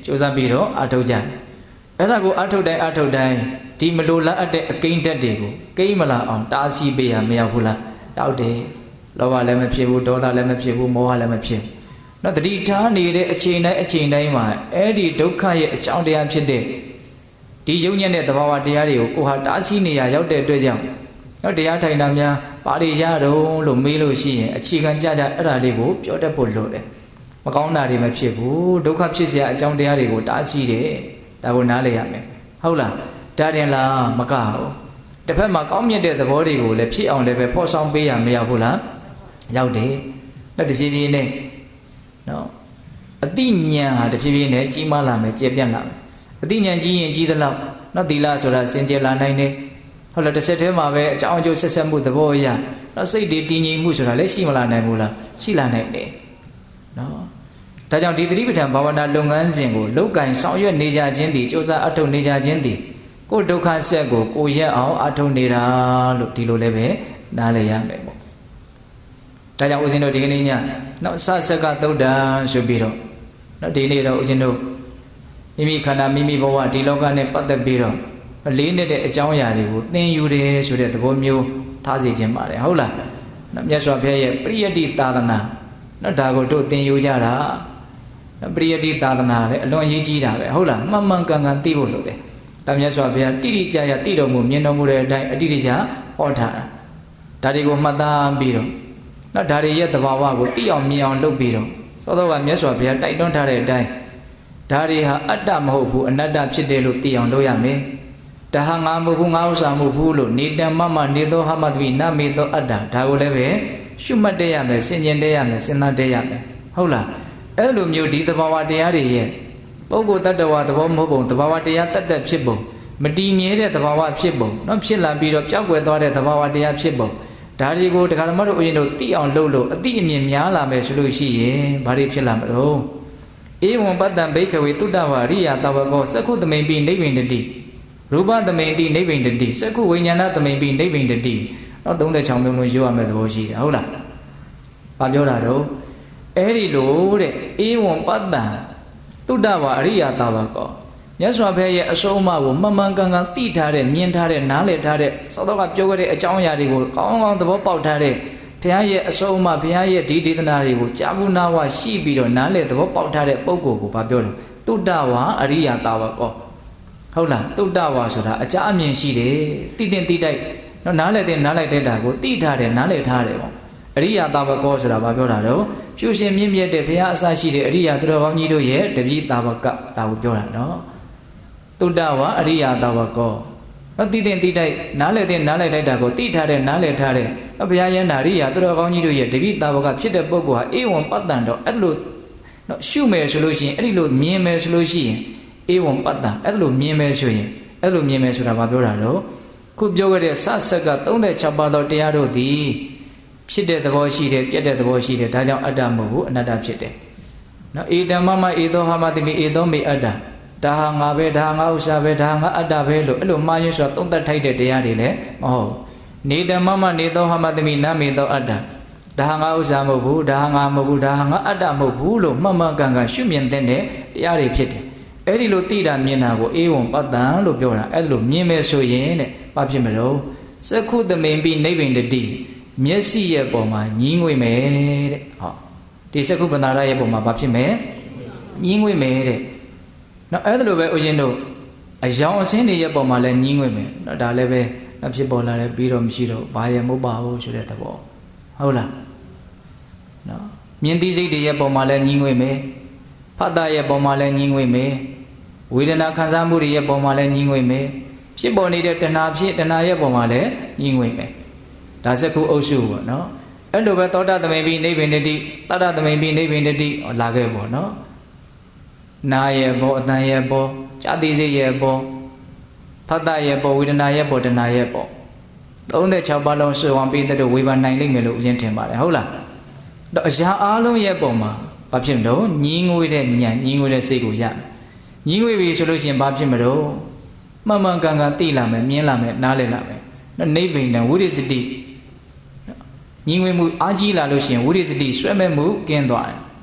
ကြိုးစားပြီးတော့အထုတ်ကြအဲ့ဒါကိုအထုတ်တိုင်းအထုတ်တိုင်းဒီမလိုလားအပ်တဲ့အကိန်းဓာတ်တွေကိုကိန်းမလာအောင်တားဆီးပေးရမရဘူးလားတောက်တယ်လောဘလည်းမဖြစ်ဘူးဒေါသလည်းမဖြစ်ဘူးမောဟလည်းမဖြစ်နော်တတိထားနေတဲ့အချိန်တိုင်းအချိန်တိုင်းမှာအဲ့ဒီဒုက္ခရဲ့အကြောင်းတရားဖြစ်တဲ့ဒီယုံညံ့တဲ့သဘာဝတရားတွေကိုကိုဟာတားဆီးနေရရောက်တဲ့အတွက်ကြောင့်နော်တရားထိုင်တာများပါရိရတော့လို့မေးလို့ရှိရင်အခြေခံကြကြအဲ့ဒါလေးကိုပြောတတ်ဖို့လိုတယ်မကောင်းတာတွေမဖြစ်ဘူးဒုက္ခဖြစ်เสียအကြောင်းတရားတွေကိုတားဆီးတယ်ဒါကိုနားလည်ရမယ်ဟုတ်လားဒါတင်လားမကဘူးတစ်ဖက်မှာကောင်းမြတ်တဲ့သဘောတွေကိုလည်းဖြစ်အောင်လည်းပဲဖော်ဆောင်ပေးရမရဘူးလားရောက်တယ်လက်တဖြည်းဖြည်းနဲ့နော်အတိညာဟာတဖြည်းဖြည်းနဲ့ကြီးမားလာမယ်ကျေပြန့်လာမယ်အတိညာကြီးရင်ကြီးသလောက်နော်သီလဆိုတာစင်ကြယ်လာနိုင်တယ်ဟုတ်လားတစ်ဆက်တည်းမှာပဲအကြောင်းအကျိုးဆက်ဆက်မှုသဘောအရနော်စိတ်တွေတည်ငြိမ်မှုဆိုတာလည်းရှိမလာနိုင်ဘူးလားရှိလာနိုင်တယ်နော်ဒါကြောင့်ဒီသတိပဋ္ဌာန်ဘာဝနာလုပ်ငန်းစဉ်ကိုလောက်ကင်ဆောင်ရွက်နေကြခြင်းသည်စ조사အထုတ်နေကြခြင်းသည်ကိုယ်ဒုက္ခဆက်ကိုကိုရက်အောင်အထုတ်နေတာလို့ဒီလိုလည်းပဲနားလည်ရမယ်ပေါ့ဒါကြောင့်ဦးဇင်းတို့ဒီကနေ့ညနော်စဆက်ကသုဒ္ဓဆိုပြီးတော့နော်ဒီနေ့တော့ဦးဇင်းတို့မိမိခန္ဓာမိမိဘဝဒီလောကနဲ့ပတ်သက်ပြီးတော့လေးနဲ့တဲ့အကြောင်းအရာတွေကိုသင်ယူတယ်ဆိုတဲ့သဘောမျိုးထားစီခြင်းပါတယ်ဟုတ်လားနော်မြတ်စွာဘုရားရဲ့ပရိယတ္တိသာသနာနော်ဒါကိုတို့သင်ယူကြတာပရိယတ္တိသာသနာလည်းအလွန်အရေးကြီးတာပဲဟုတ်လားမှန်မှန်ကန်ကန်သိဖို့လိုတယ်ဒါမြတ်စွာဘုရားတိတိကျကျသိတော်မူမြင်တော်မူတဲ့အတိုင်းအတိအကျဟောထားတာဒါတွေကိုမှတ်သားပြီးတော့နော်ဒါတွေရဲ့သဘာဝကိုသိအောင်မြင်အောင်လုပ်ပြီးတော့သောသောကမြတ်စွာဘုရားတိုက်တွန်းထားတဲ့အတိုင်းဒါတွေဟာအတ္တမဟုတ်ဘူးအနတ္တဖြစ်တယ်လို့သိအောင်လုပ်ရမယ်ဒါဟာငါမဟုတ်ဘူးငါဥစ္စာမဟုတ်ဘူးလို့နေတံမမနေသောဟမတပိနမေသောအတ္တဒါကိုလည်းပဲရှုမှတ်တတ်ရမယ်ဆင်ခြင်တတ်ရမယ်စဉ်းစားတတ်ရမယ်ဟုတ်လားအဲ့လိုမျိုးဒီသဘာဝတရားတွေရဲ့ပုဂ္ဂိုလ်တ attva သဘောမဟုတ်ပုံသဘာဝတရားတတ်တတ်ဖြစ်ပုံမတည်မြဲတဲ့သဘာဝဖြစ်ပုံเนาะဖြစ်လာပြီးတော့ပျောက်ကွယ်သွားတဲ့သဘာဝတရားဖြစ်ပုံဒါတွေကိုတရားဓမ္မတို့ဦးရင်တို့သိအောင်လုပ်လို့အတိအမြင်များလာမယ်ဆိုလို့ရှိရင်ဘာတွေဖြစ်လာမလို့ဧဝံပတ္တံဘိခဝေတုတ္တဝါရိယတဝကောသက္ခုသမိန်ပိနိဗ္ဗိန္တတိရူပသမိန်တိနိဗ္ဗိန္တတိသက္ခုဝိညာဏသမိန်ပိနိဗ္ဗိန္တတိเนาะ36လုံးလုံးရွတ်ရမယ်သဘောရှိတယ်ဟုတ်လားဘာပြောတာတော့အဲ့ဒီလိုတဲ့ဧဝံပတ္တံတုတ္တဝါအရိယတဝကောမြတ်စွာဘုရားရဲ့အဆုံးအမကိုမှန်မှန်ကန်ကန်သိထားတဲ့မြင်ထားတဲ့နားလည်ထားတဲ့သောတော်ကပြောခဲ့တဲ့အကြောင်းအရာတွေကိုကောင်းကောင်းသဘောပေါက်ထားတဲ့ဘုရားရဲ့အဆုံးအမဘုရားရဲ့ဒီဒေသနာတွေကိုကြာဘူးနာဝရှိပြီးတော့နားလည်သဘောပေါက်ထားတဲ့ပုဂ္ဂိုလ်ကိုဗာပြောတယ်တုတ္တဝါအရိယတဝကောဟုတ်လားတုတ္တဝါဆိုတာအကြအမြင်ရှိတယ်သိတင်သိတိုက်နော်နားလည်တဲ့နားလိုက်တဲ့တာကိုသိထားတယ်နားလည်ထားတယ်ပေါ့အရိယတဝကောဆိုတာဗာပြောတာတော့ဖြူရှင်မြင့်မြတ်တဲ့ဘုရားအစရှိတဲ့အရိယသူတော်ကောင်းကြီးတို့ရဲ့တပည့်တာဝကဒါကိုပြောတာနော်တုတ္တဝါအရိယတဝကောနော်သိတဲ့သိတိုက်နားလည်တဲ့နားလည်တိုက်တာကိုသိထားတဲ့နားလည်ထားတဲ့ဘုရားယန္တာရိယသူတော်ကောင်းကြီးတို့ရဲ့တပည့်တာဝကဖြစ်တဲ့ပုဂ္ဂိုလ်ဟာဧဝံပတ္တံတော့အဲ့လိုနော်ရှုမယ်ဆိုလို့ရှိရင်အဲ့ဒီလိုမြင်မယ်ဆိုလို့ရှိရင်ဧဝံပတ္တံအဲ့လိုမြင်မယ်ဆိုရင်အဲ့လိုမြင်မယ်ဆိုတာဘာပြောတာတော့ခုပြောခဲ့တဲ့စဆက်က36ပါးသောတရားတို့သည်ဖြစ်တဲ့သဘောရှိတယ်ပြတ်တဲ့သဘောရှိတယ်ဒါကြောင့်အတ္တမဟုတ်ဘူးအနတ္တဖြစ်တယ်နော်ဧတမမဧသောဟမတိမိဧသောမေအတ္တဒါဟာငါပဲဒါဟာငါဥစ္စာပဲဒါဟာငါအတ္တပဲလို့အဲ့လိုမှားရင်းဆိုတော့သုံးသပ်ထိုက်တဲ့တရားတွေလည်းမဟုတ်နေတမမနေသောဟမတိမိနမေသောအတ္တဒါဟာငါဥစ္စာမဟုတ်ဘူးဒါဟာငါမဟုတ်ဘူးဒါဟာငါအတ္တမဟုတ်ဘူးလို့မှန်မှန်ကန်ကန်ရှုမြင်တဲ့တရားတွေဖြစ်တယ်အဲ့ဒီလိုသိတာမြင်တာကိုဧဝံပတ္တံလို့ပြောတာအဲ့လိုမြင်မယ်ဆိုရင်တဲ့ဘာဖြစ်မလို့သက္ခုသမိန်ပိနိဗ္ဗိန္တတိမျက်စိရဲ့ပုံမှာညင်းငွေမယ်တဲ့ဟောဒီသက္ခုပန္နာရရဲ့ပုံမှာဘာဖြစ်မယ်ညင်းငွေမယ်တဲ့နော်အဲ့ဒါလိုပဲဦးဇင်းတို့အယောင်အစင်းတွေရဲ့ပုံမှာလည်းညင်းငွေမယ်နော်ဒါလည်းပဲဖြစ်ပေါ်လာတယ်ပြီးတော့မရှိတော့ဘာရမဟုတ်ပါဘူးဆိုတဲ့သဘောဟုတ်လားနော်မြင်သိစိတ်တွေရဲ့ပုံမှာလည်းညင်းငွေမယ်ဖတ်တာရဲ့ပုံမှာလည်းညင်းငွေမယ်ဝေဒနာခံစားမှုတွေရဲ့ပုံမှာလည်းညင်းငွေမယ်ဖြစ်ပေါ်နေတဲ့တဏှာဖြစ်တဏှာရဲ့ပုံမှာလည်းညင်းငွေမယ်ဒါစကုအုပ်စုပေါ့နော်အဲ့လိုပဲသောတာသမိန်ပိနိဗ္ဗိန္ဒတိတတ္တသမိန်ပိနိဗ္ဗိန္ဒတိလာခဲ့ပေါ့နော်နာရဲ့ဘောအတန်ရဲ့ဘောဇာတိစိတ်ရဲ့ဘောဖတ်တာရဲ့ဘောဝေဒနာရဲ့ဘောတဏှာရဲ့ဘော36ပါးလုံးဆွေဝံပိတဲ့ဝေဘာနိုင်လိမ့်မယ်လို့ဦးဇင်းထင်ပါတယ်ဟုတ်လားတော့အရာအားလုံးရဲ့ပုံမှာဘာဖြစ်မလို့ညင်းငွေတဲ့ညံညင်းငွေတဲ့စိတ်ကိုရညင်းငွေပြီဆိုလို့ရှိရင်ဘာဖြစ်မလို့မှန်မှန်ကန်ကန်သိလာမယ်မြင်လာမယ်နားလည်လာမယ်နိဗ္ဗိန္ဒံဝိရိစတိညင်ငွေမှုအားကြီးလာလို့ရှိရင်ဝိရိစတိဆွဲမဲ့မှုကင်းသွားတယ်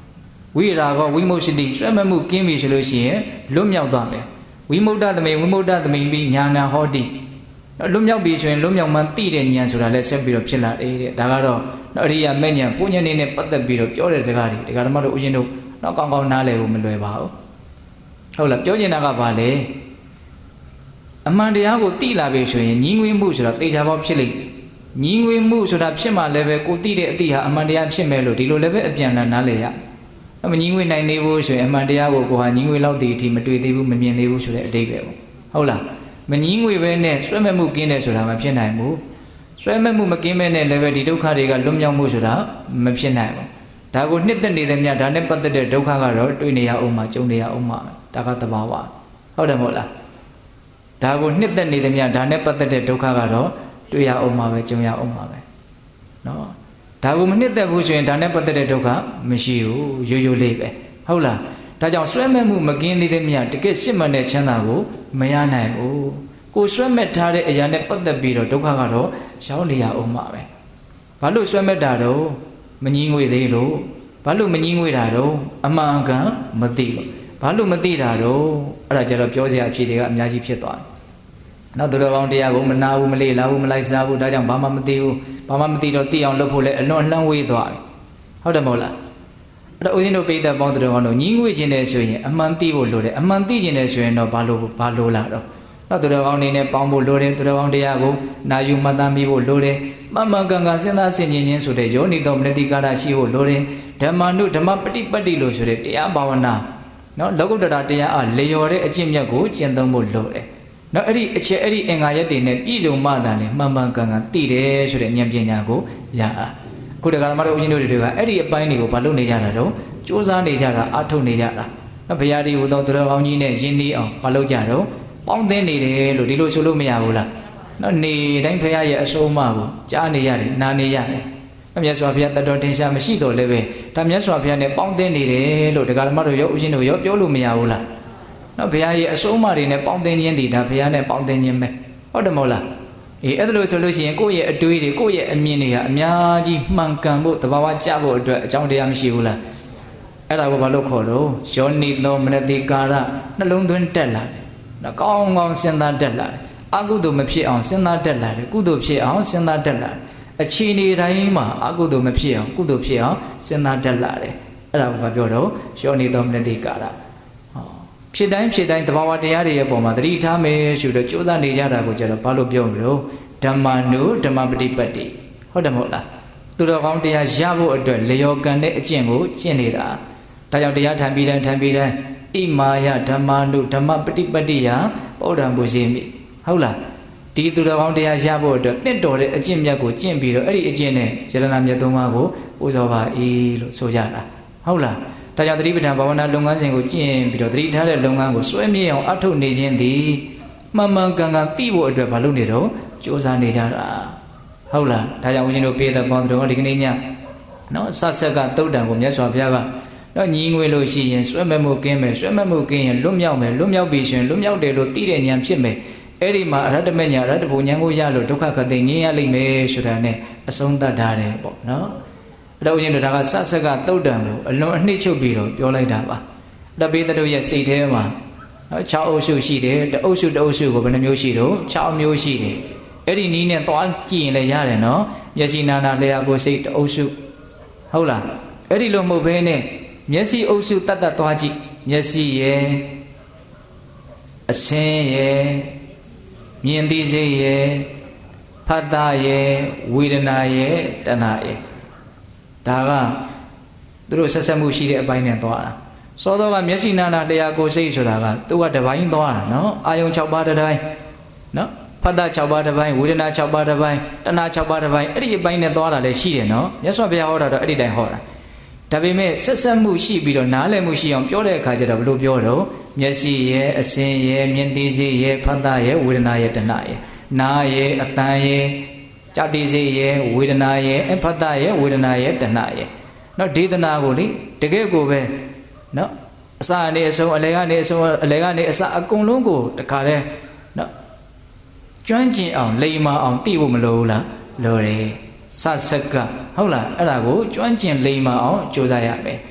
ဝိရာဂဝိမုတ်တိဆွဲမဲ့မှုကင်းပြီဆိုလို့ရှိရင်လွတ်မြောက်သွားမယ်ဝိမု ddha သမိန်ဝိမု ddha သမိန်ပြီးညာနာဟောတိလွတ်မြောက်ပြီဆိုရင်လွတ်မြောက်မှန်းသိတဲ့ဉာဏ်ဆိုတာလည်းဆက်ပြီးတော့ဖြစ်လာတယ်တဲ့ဒါကတော့အရိယာမဲ့ဉာဏ်ပုညဉ္နေနဲ့ပတ်သက်ပြီးတော့ပြောတဲ့စကားတွေဒီကဓမ္မတို့ဦးရှင်တို့တော့ကောင်းကောင်းနားလည်ဖို့မလွယ်ပါဘူးဟုတ်လားပြောချင်တာကဘာလဲအမှန်တရားကိုသိလာပြီဆိုရင်ညီငွေမှုဆိုတာတေချာပေါက်ဖြစ်လိမ့်ညီငွေမှုဆိုတာဖြစ်မှလည်းပဲကိုသိတဲ့အသိဟာအမှန်တရားဖြစ်မယ်လို့ဒီလိုလည်းပဲအပြန်လာနားလည်ရအမညီငွေနိုင်သေးဘူးဆိုရင်အမှန်တရားကိုကိုဟာညီငွေလောက်တည်အထိမတွေ့သေးဘူးမမြင်သေးဘူးဆိုတဲ့အတိတ်ပဲပေါ့ဟုတ်လားမညီငွေပဲနဲ့ဆွဲမဲ့မှုကင်းတယ်ဆိုတာမဖြစ်နိုင်ဘူးဆွဲမဲ့မှုမကင်းမဲ့နဲ့လည်းပဲဒီဒုက္ခတွေကလွတ်မြောက်မှုဆိုတာမဖြစ်နိုင်ဘူးဒါကိုနှစ်သက်နေတဲ့မြတ်ဒါနဲ့ပတ်သက်တဲ့ဒုက္ခကတော့တွေ့နေရအောင်မှာကြုံနေရအောင်မှာဒါကသဘာဝဟုတ်တယ်မဟုတ်လားဒါကိုနှစ်သက်နေတဲ့မြတ်ဒါနဲ့ပတ်သက်တဲ့ဒုက္ခကတော့တွေ့ရအောင်မှာပဲကြုံရအောင်မှာပဲနော်ဒါကိုမနှစ်သက်ဘူးဆိုရင်ဒါနဲ့ပတ်သက်တဲ့ဒုက္ခမရှိဘူးရိုးရိုးလေးပဲဟုတ်လားဒါကြောင့်ဆွဲမဲ့မှုမကင်းသေးတဲ့မြတ်တကယ်ရှင်းမှန်တဲ့ချမ်းသာကိုမရနိုင်ဘူးကိုဆွဲမဲ့ထားတဲ့အရာနဲ့ပတ်သက်ပြီးတော့ဒုက္ခကတော့ရောက်နေရအောင်မှာပဲဘာလို့ဆွဲမဲ့တာတော့မငြင်းငွေသေးလို့ဘာလို့မငြင်းငွေတာတော့အမှန်ကန်မသိလို့ဘာလို့မသိတာတော့အဲ့ဒါကြတော့ပြောစရာအဖြစ်တွေကအများကြီးဖြစ်သွားတယ်နောက်သူတော်ကောင်းတရားကိုမနာဘူးမလေ့လာဘူးမလိုက်စားဘူးဒါကြောင့်ဘာမှမသိဘူးဘာမှမသိတော့သိအောင်လုပ်ဖို့လဲအလွန်အလှမ်းဝေးသွားပြီဟုတ်တယ်မဟုတ်လားအဲ့တော့ဦးဇင်းတို့ပိဋကပေါင်းသူတော်ကောင်းတို့ညီငွေခြင်းတယ်ဆိုရင်အမှန်သိဖို့လိုတယ်အမှန်သိခြင်းတယ်ဆိုရင်တော့ဘာလို့ဘာလို့လာတော့နောက်သူတော်ကောင်းနေနဲ့ပေါင်းဖို့လိုတယ်သူတော်ကောင်းတရားကိုနာယူမှတ်သားမိဖို့လိုတယ်မမှန်ကန်ကန်စဉ်းစားဆင်ခြင်ခြင်းဆိုတဲ့ယောနိတော်မနတိကာရရှိဖို့လိုတယ်ဓမ္မနုဓမ္မပฏิပတ်တိလို့ဆိုတဲ့တရားဘာဝနာနော်လောကုတ္တရာတရားအလျော်တဲ့အကျင့်မြတ်ကိုကျင့်သုံးဖို့လိုတယ်နော်အဲ့ဒီအချက်အဲ့ဒီအင်္ဂါရက်တွေနဲ့ပြည့်စုံမှသာလေမှန်မှန်ကန်ကန်သိတယ်ဆိုတဲ့ဉာဏ်ပညာကိုရတာအခုတက္ကရာမတို့ဦးဇင်းတို့တွေကအဲ့ဒီအပိုင်းတွေကိုဘာလုပ်နေကြတာတော့စူးစမ်းနေကြတာအထုတ်နေကြတာနော်ဘုရားဒီဟူသောသူတော်ကောင်းကြီးနဲ့ယဉ်နီးအောင်ဘာလုပ်ကြတော့ပေါင်းသင်းနေတယ်လို့ဒီလိုဆိုလို့မရဘူးလားနော်နေတိုင်းဘုရားရဲ့အဆုံးအမကိုကြားနေရတယ်နားနေရတယ်မြတ်စွာဘုရားတတော်တင်ရှားမရှိတော့လည်းပဲဒါမြတ်စွာဘုရားနဲ့ပေါင်းသင်းနေတယ်လို့တက္ကရာမတို့ရောဦးဇင်းတို့ရောပြောလို့မရဘူးလားနော်ဘုရားရဲ့အဆုံးအမတွေနဲ့ပေါင်းသင်းခြင်းဒီဒါဘုရားနဲ့ပေါင်းသင်းခြင်းပဲဟုတ်တယ်မဟုတ်လားအေးအဲ့ဒါလို့ဆိုလို့ရှိရင်ကိုယ့်ရဲ့အတွေးတွေကိုယ့်ရဲ့အမြင်တွေဟာအများကြီးမှန်ကန်ဖို့တဘာဝကျဖို့အတွက်အကြောင်းတရားမရှိဘူးလားအဲ့ဒါကိုဘာလို့ခေါ်တော့ယောနိသောမနတိကာရနှလုံးသွင်းတက်လာတယ်နော်ကောင်းကောင်းစဉ်းစားတက်လာတယ်အကုသိုလ်မဖြစ်အောင်စဉ်းစားတက်လာတယ်ကုသိုလ်ဖြစ်အောင်စဉ်းစားတက်လာတယ်အခြေအနေတိုင်းမှာအကုသိုလ်မဖြစ်အောင်ကုသိုလ်ဖြစ်အောင်စဉ်းစားတက်လာတယ်အဲ့ဒါကိုဘာပြောတော့ယောနိသောမနတိကာရဖြစ်တိုင်းဖြစ်တိုင်းတဘာဝတရားတွေရဲ့ပုံမှာသတိထားမယ်ဆိုတော့ကြိုးစားနေကြတာကိုကျတော့ဘာလို့ပြောမလို့ဓမ္မနုဓမ္မပฏิပတ်တိဟုတ်တယ်မဟုတ်လားသူတော်ကောင်းတရားရဖို့အတွက်လျော်ကန်တဲ့အကျင့်ကိုကျင့်နေတာဒါကြောင့်တရားထိုင်ပြီးတိုင်းထိုင်ပြီးတိုင်းဣမာယဓမ္မနုဓမ္မပฏิပတ်တိယဗုဒ္ဓံပူဇေမိဟုတ်လားဒီသူတော်ကောင်းတရားရဖို့အတွက်တင့်တော်တဲ့အကျင့်မြတ်ကိုကျင့်ပြီးတော့အဲ့ဒီအကျင့်နဲ့ယတနာမြတ်သုံးပါးကိုပူဇော်ပါ၏လို့ဆိုကြတာဟုတ်လားဒါကြောင့်သတိပဋ္ဌာန်ဘာဝနာလုပ်ငန်းစဉ်ကိုကျင့်ပြီးတော့သတိထားတဲ့လုပ်ငန်းကိုစွဲမြဲအောင်အထုတ်နေခြင်းသည်မှန်မှန်ကန်ကန်သိဖို့အတွက်ဘာလုပ်နေတော့ကြိုးစားနေကြတာဟုတ်လားဒါကြောင့်ဦးဇင်းတို့ပေးတဲ့ပေါင်းတော်ဒီကနေ့ညနော်ဆတ်ဆက်ကသုတ်တံကိုမြတ်စွာဘုရားကနော်ညီငွေလို့ရှိရင်စွဲမဲ့မှုကင်းမယ်စွဲမဲ့မှုကင်းရင်လွတ်မြောက်မယ်လွတ်မြောက်ပြီရှင်လွတ်မြောက်တယ်လို့သိတဲ့ဉာဏ်ဖြစ်မယ်အဲ့ဒီမှာအရဟတမေညာအရဟတဘုံဉာဏ်ကိုရလို့ဒုက္ခခတိငြိမ်းရလိမ့်မယ်ဆိုတာနဲ့အဆုံးသတ်ထားတယ်ပေါ့နော်အဲ့တော့ဦးဇင်းတို့ဒါကဆတ်ဆက်ကသုတ်တံကိုအလွန်အနှစ်ချုပ်ပြီးတော့ပြောလိုက်တာပါတပိတတို့ရဲ့စိတ်ထဲမှာနော်၆အုပ်စုရှိတယ်တအုပ်စုတအုပ်စုကိုဘယ်နှမျိုးရှိတော့၆မျိုးရှိတယ်အဲ့ဒီနီးနဲ့သွားကြည့်ရင်လည်းရတယ်နော်မျက်စိနာနာလျှာကိုယ်စိတ်တအုပ်စုဟုတ်လားအဲ့ဒီလိုမဟုတ်ဘဲနဲ့မျက်စိအုပ်စုတတ်တတ်သွားကြည့်မျက်စိရဲ့အဆင်းရဲ့မြင်သိစိတ်ရဲ့ဖတ်တာရဲ့ဝေဒနာရဲ့တဏှာရဲ့ဒါကသူတို့ဆက်ဆက်မှုရှိတဲ့အပိုင်းနဲ့သွားတာစောစောကမျက်စိနာနာတရားကိုယ်စိတ်ဆိုတာကသူကတပိုင်းသွားတာနော်အာယုံ၆ပါးတစ်တိုင်းနော်ဖတ်တာ၆ပါးတစ်ပိုင်းဝေဒနာ၆ပါးတစ်ပိုင်းတဏှာ၆ပါးတစ်ပိုင်းအဲ့ဒီအပိုင်းနဲ့သွားတာလည်းရှိတယ်နော်မြတ်စွာဘုရားဟောတာတော့အဲ့ဒီတိုင်းဟောတာဒါပေမဲ့ဆက်ဆက်မှုရှိပြီးတော့နားလည်မှုရှိအောင်ပြောတဲ့အခါကျတော့ဘယ်လိုပြောတော့မျက်စိရဲ့အစင်ရဲ့မြင်သိစိတ်ရဲ့ဖတ်တာရဲ့ဝေဒနာရဲ့တဏှာရဲ့နားရဲ့အတန်ရဲ့ကြတိစိတ်ရဲ့ဝေဒနာရဲ့အဖတ်တာရဲ့ဝေဒနာရဲ့တဏှာရဲ့နော်ဒေသနာကိုလေတကယ်ကိုပဲနော်အစအနေအဆုံးအလယ်ကနေအဆုံးအလယ်ကနေအစအကုန်လုံးကိုတခါတည်းနော်ကျွမ်းကျင်အောင်လိမ္မာအောင်သိဖို့မလိုဘူးလားလိုတယ်ဆဆက်ကဟုတ်လားအဲ့ဒါကိုကျွမ်းကျင်လိမ္မာအောင်ကြိုးစားရမယ်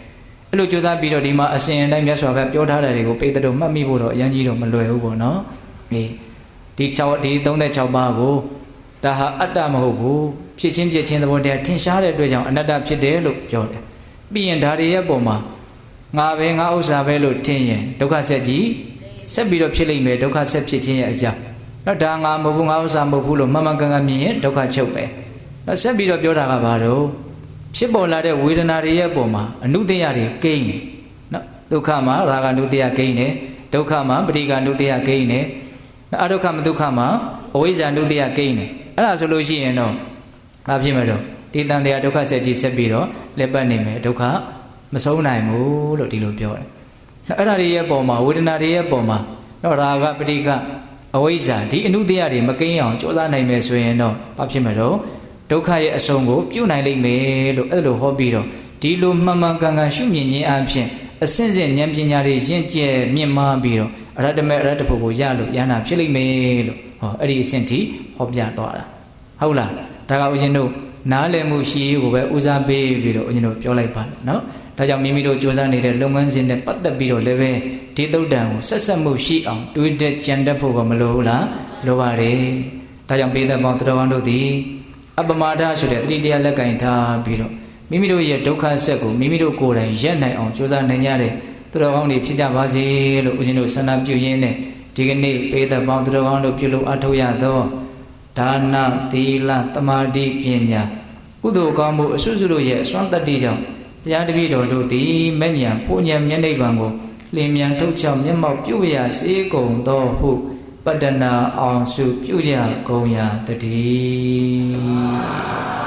အဲ့လိုကြိုးစားပြီးတော့ဒီမှာအစဉ်အတိုင်းမြတ်စွာဘုရားပြောထားတဲ့တွေကိုပိဿတို့မှတ်မိဖို့တော့အရင်ကြီးတော့မလွယ်ဘူးပေါ့နော်အေးဒီ6ဒီ36ပါးကိုဒါဟာအတ္တမဟုတ်ဘူးဖြစ်ချင်းဖြစ်ချင်းသဘောတရားထင်ရှားတဲ့အတွက်ကြောင့်အနတ္တဖြစ်တယ်လို့ပြောတယ်ပြီးရင်ဒါတွေရဲ့ပုံမှာငါပဲငါဥစ္စာပဲလို့ထင်ရင်ဒုက္ခဆက်ကြီးဆက်ပြီးတော့ဖြစ်လိမ့်မယ်ဒုက္ခဆက်ဖြစ်ခြင်းရဲ့အကြောင်းတော့ဒါငါမဟုတ်ဘူးငါဥစ္စာမဟုတ်ဘူးလို့မှန်မှန်ကန်ကန်မြင်ရင်ဒုက္ခချုပ်ပဲတော့ဆက်ပြီးတော့ပြောတာကဘာလို့ဖြစ်ပေါ်လာတဲ့ဝေဒနာတွေရဲ့ပုံမှာအနုတ္တယတွေကိန်းတယ်နော်ဒုက္ခမှာရာဂနုတ္တယကိန်းတယ်ဒုက္ခမှာပဋိက္ခနုတ္တယကိန်းတယ်အဒုက္ခမဒုက္ခမှာအဝိဇ္ဇာနုတ္တယကိန်းတယ်အဲ့ဒါဆိုလို့ရှိရင်တော့ဘာဖြစ်မလို့ဒီတန်တရားဒုက္ခဆက်ကြီးဆက်ပြီးတော့လက်ပတ်နေမယ်ဒုက္ခမဆုံးနိုင်ဘူးလို့ဒီလိုပြောတယ်အဲ့ဒါတွေရဲ့ပုံမှာဝေဒနာတွေရဲ့ပုံမှာတော့ရာဂပဋိက္ခအဝိဇ္ဇာဒီအနုတ္တယတွေမကိန်းအောင်ကြိုးစားနိုင်မယ်ဆိုရင်တော့ဘာဖြစ်မလို့ဒုက္ခရဲ့အဆုံးကိုပြုနိုင်လိမ့်မယ်လို့အဲ့လိုဟောပြီးတော့ဒီလိုမှန်မှန်ကန်ကန်ရှုမြင်ခြင်းအပြင်အစဉ်စဉ်ဉာဏ်ပညာတွေရင့်ကျက်မြင့်မားပြီးတော့အရဟတမေအရဟတဖို့ကိုရလို့ယန္တာဖြစ်လိမ့်မယ်လို့ဟောအဲ့ဒီအစဉ်ထိဟောပြသွားတာဟုတ်လားဒါကဦးဇင်းတို့နားလည်မှုရှိရေးကိုပဲဦးစားပေးပြီးတော့ဦးဇင်းတို့ပြောလိုက်ပါနော်ဒါကြောင့်မိမိတို့ကြိုးစားနေတဲ့လုပ်ငန်းစဉ်နဲ့ပတ်သက်ပြီးတော့လည်းပဲဒီသုတ်တံကိုဆက်ဆက်မှုရှိအောင်တွေးတဲ့ကြံတတ်ဖို့ကမလိုဘူးလားလိုပါတယ်ဒါကြောင့်ပိဿပေါင်းတော်ကောင်းတို့သည်အပမာဒဆိုတဲ့တတိတရားလက်ကင်ထားပြီးတော့မိမိတို့ရဲ့ဒုက္ခဆက်ကိုမိမိတို့ကိုယ်တိုင်ရက်နိုင်အောင်ကြိုးစားနိုင်ကြတဲ့သူတော်ကောင်းတွေဖြစ်ကြပါစေလို့ဦးဇင်းတို့ဆန္ဒပြုရင်းနဲ့ဒီကနေ့ပိဿပေါင်းသူတော်ကောင်းတို့ပြုလို့အထောက်ရသောဒါနသီလသမာဓိပညာကုသိုလ်ကောင်းမှုအစွတ်စွတ်တို့ရဲ့အစွမ်းတတ္တိကြောင့်တရားတပည့်တော်တို့သည်မဲ့ညာပူညာမျက်နှိပ်ပံကိုလင်းမြန်ထုတ်ချောက်မျက်မှောက်ပြုရစေကုန်သောဟုပတ္တနာအောင်စုပြုကြကုန်ရာတည်း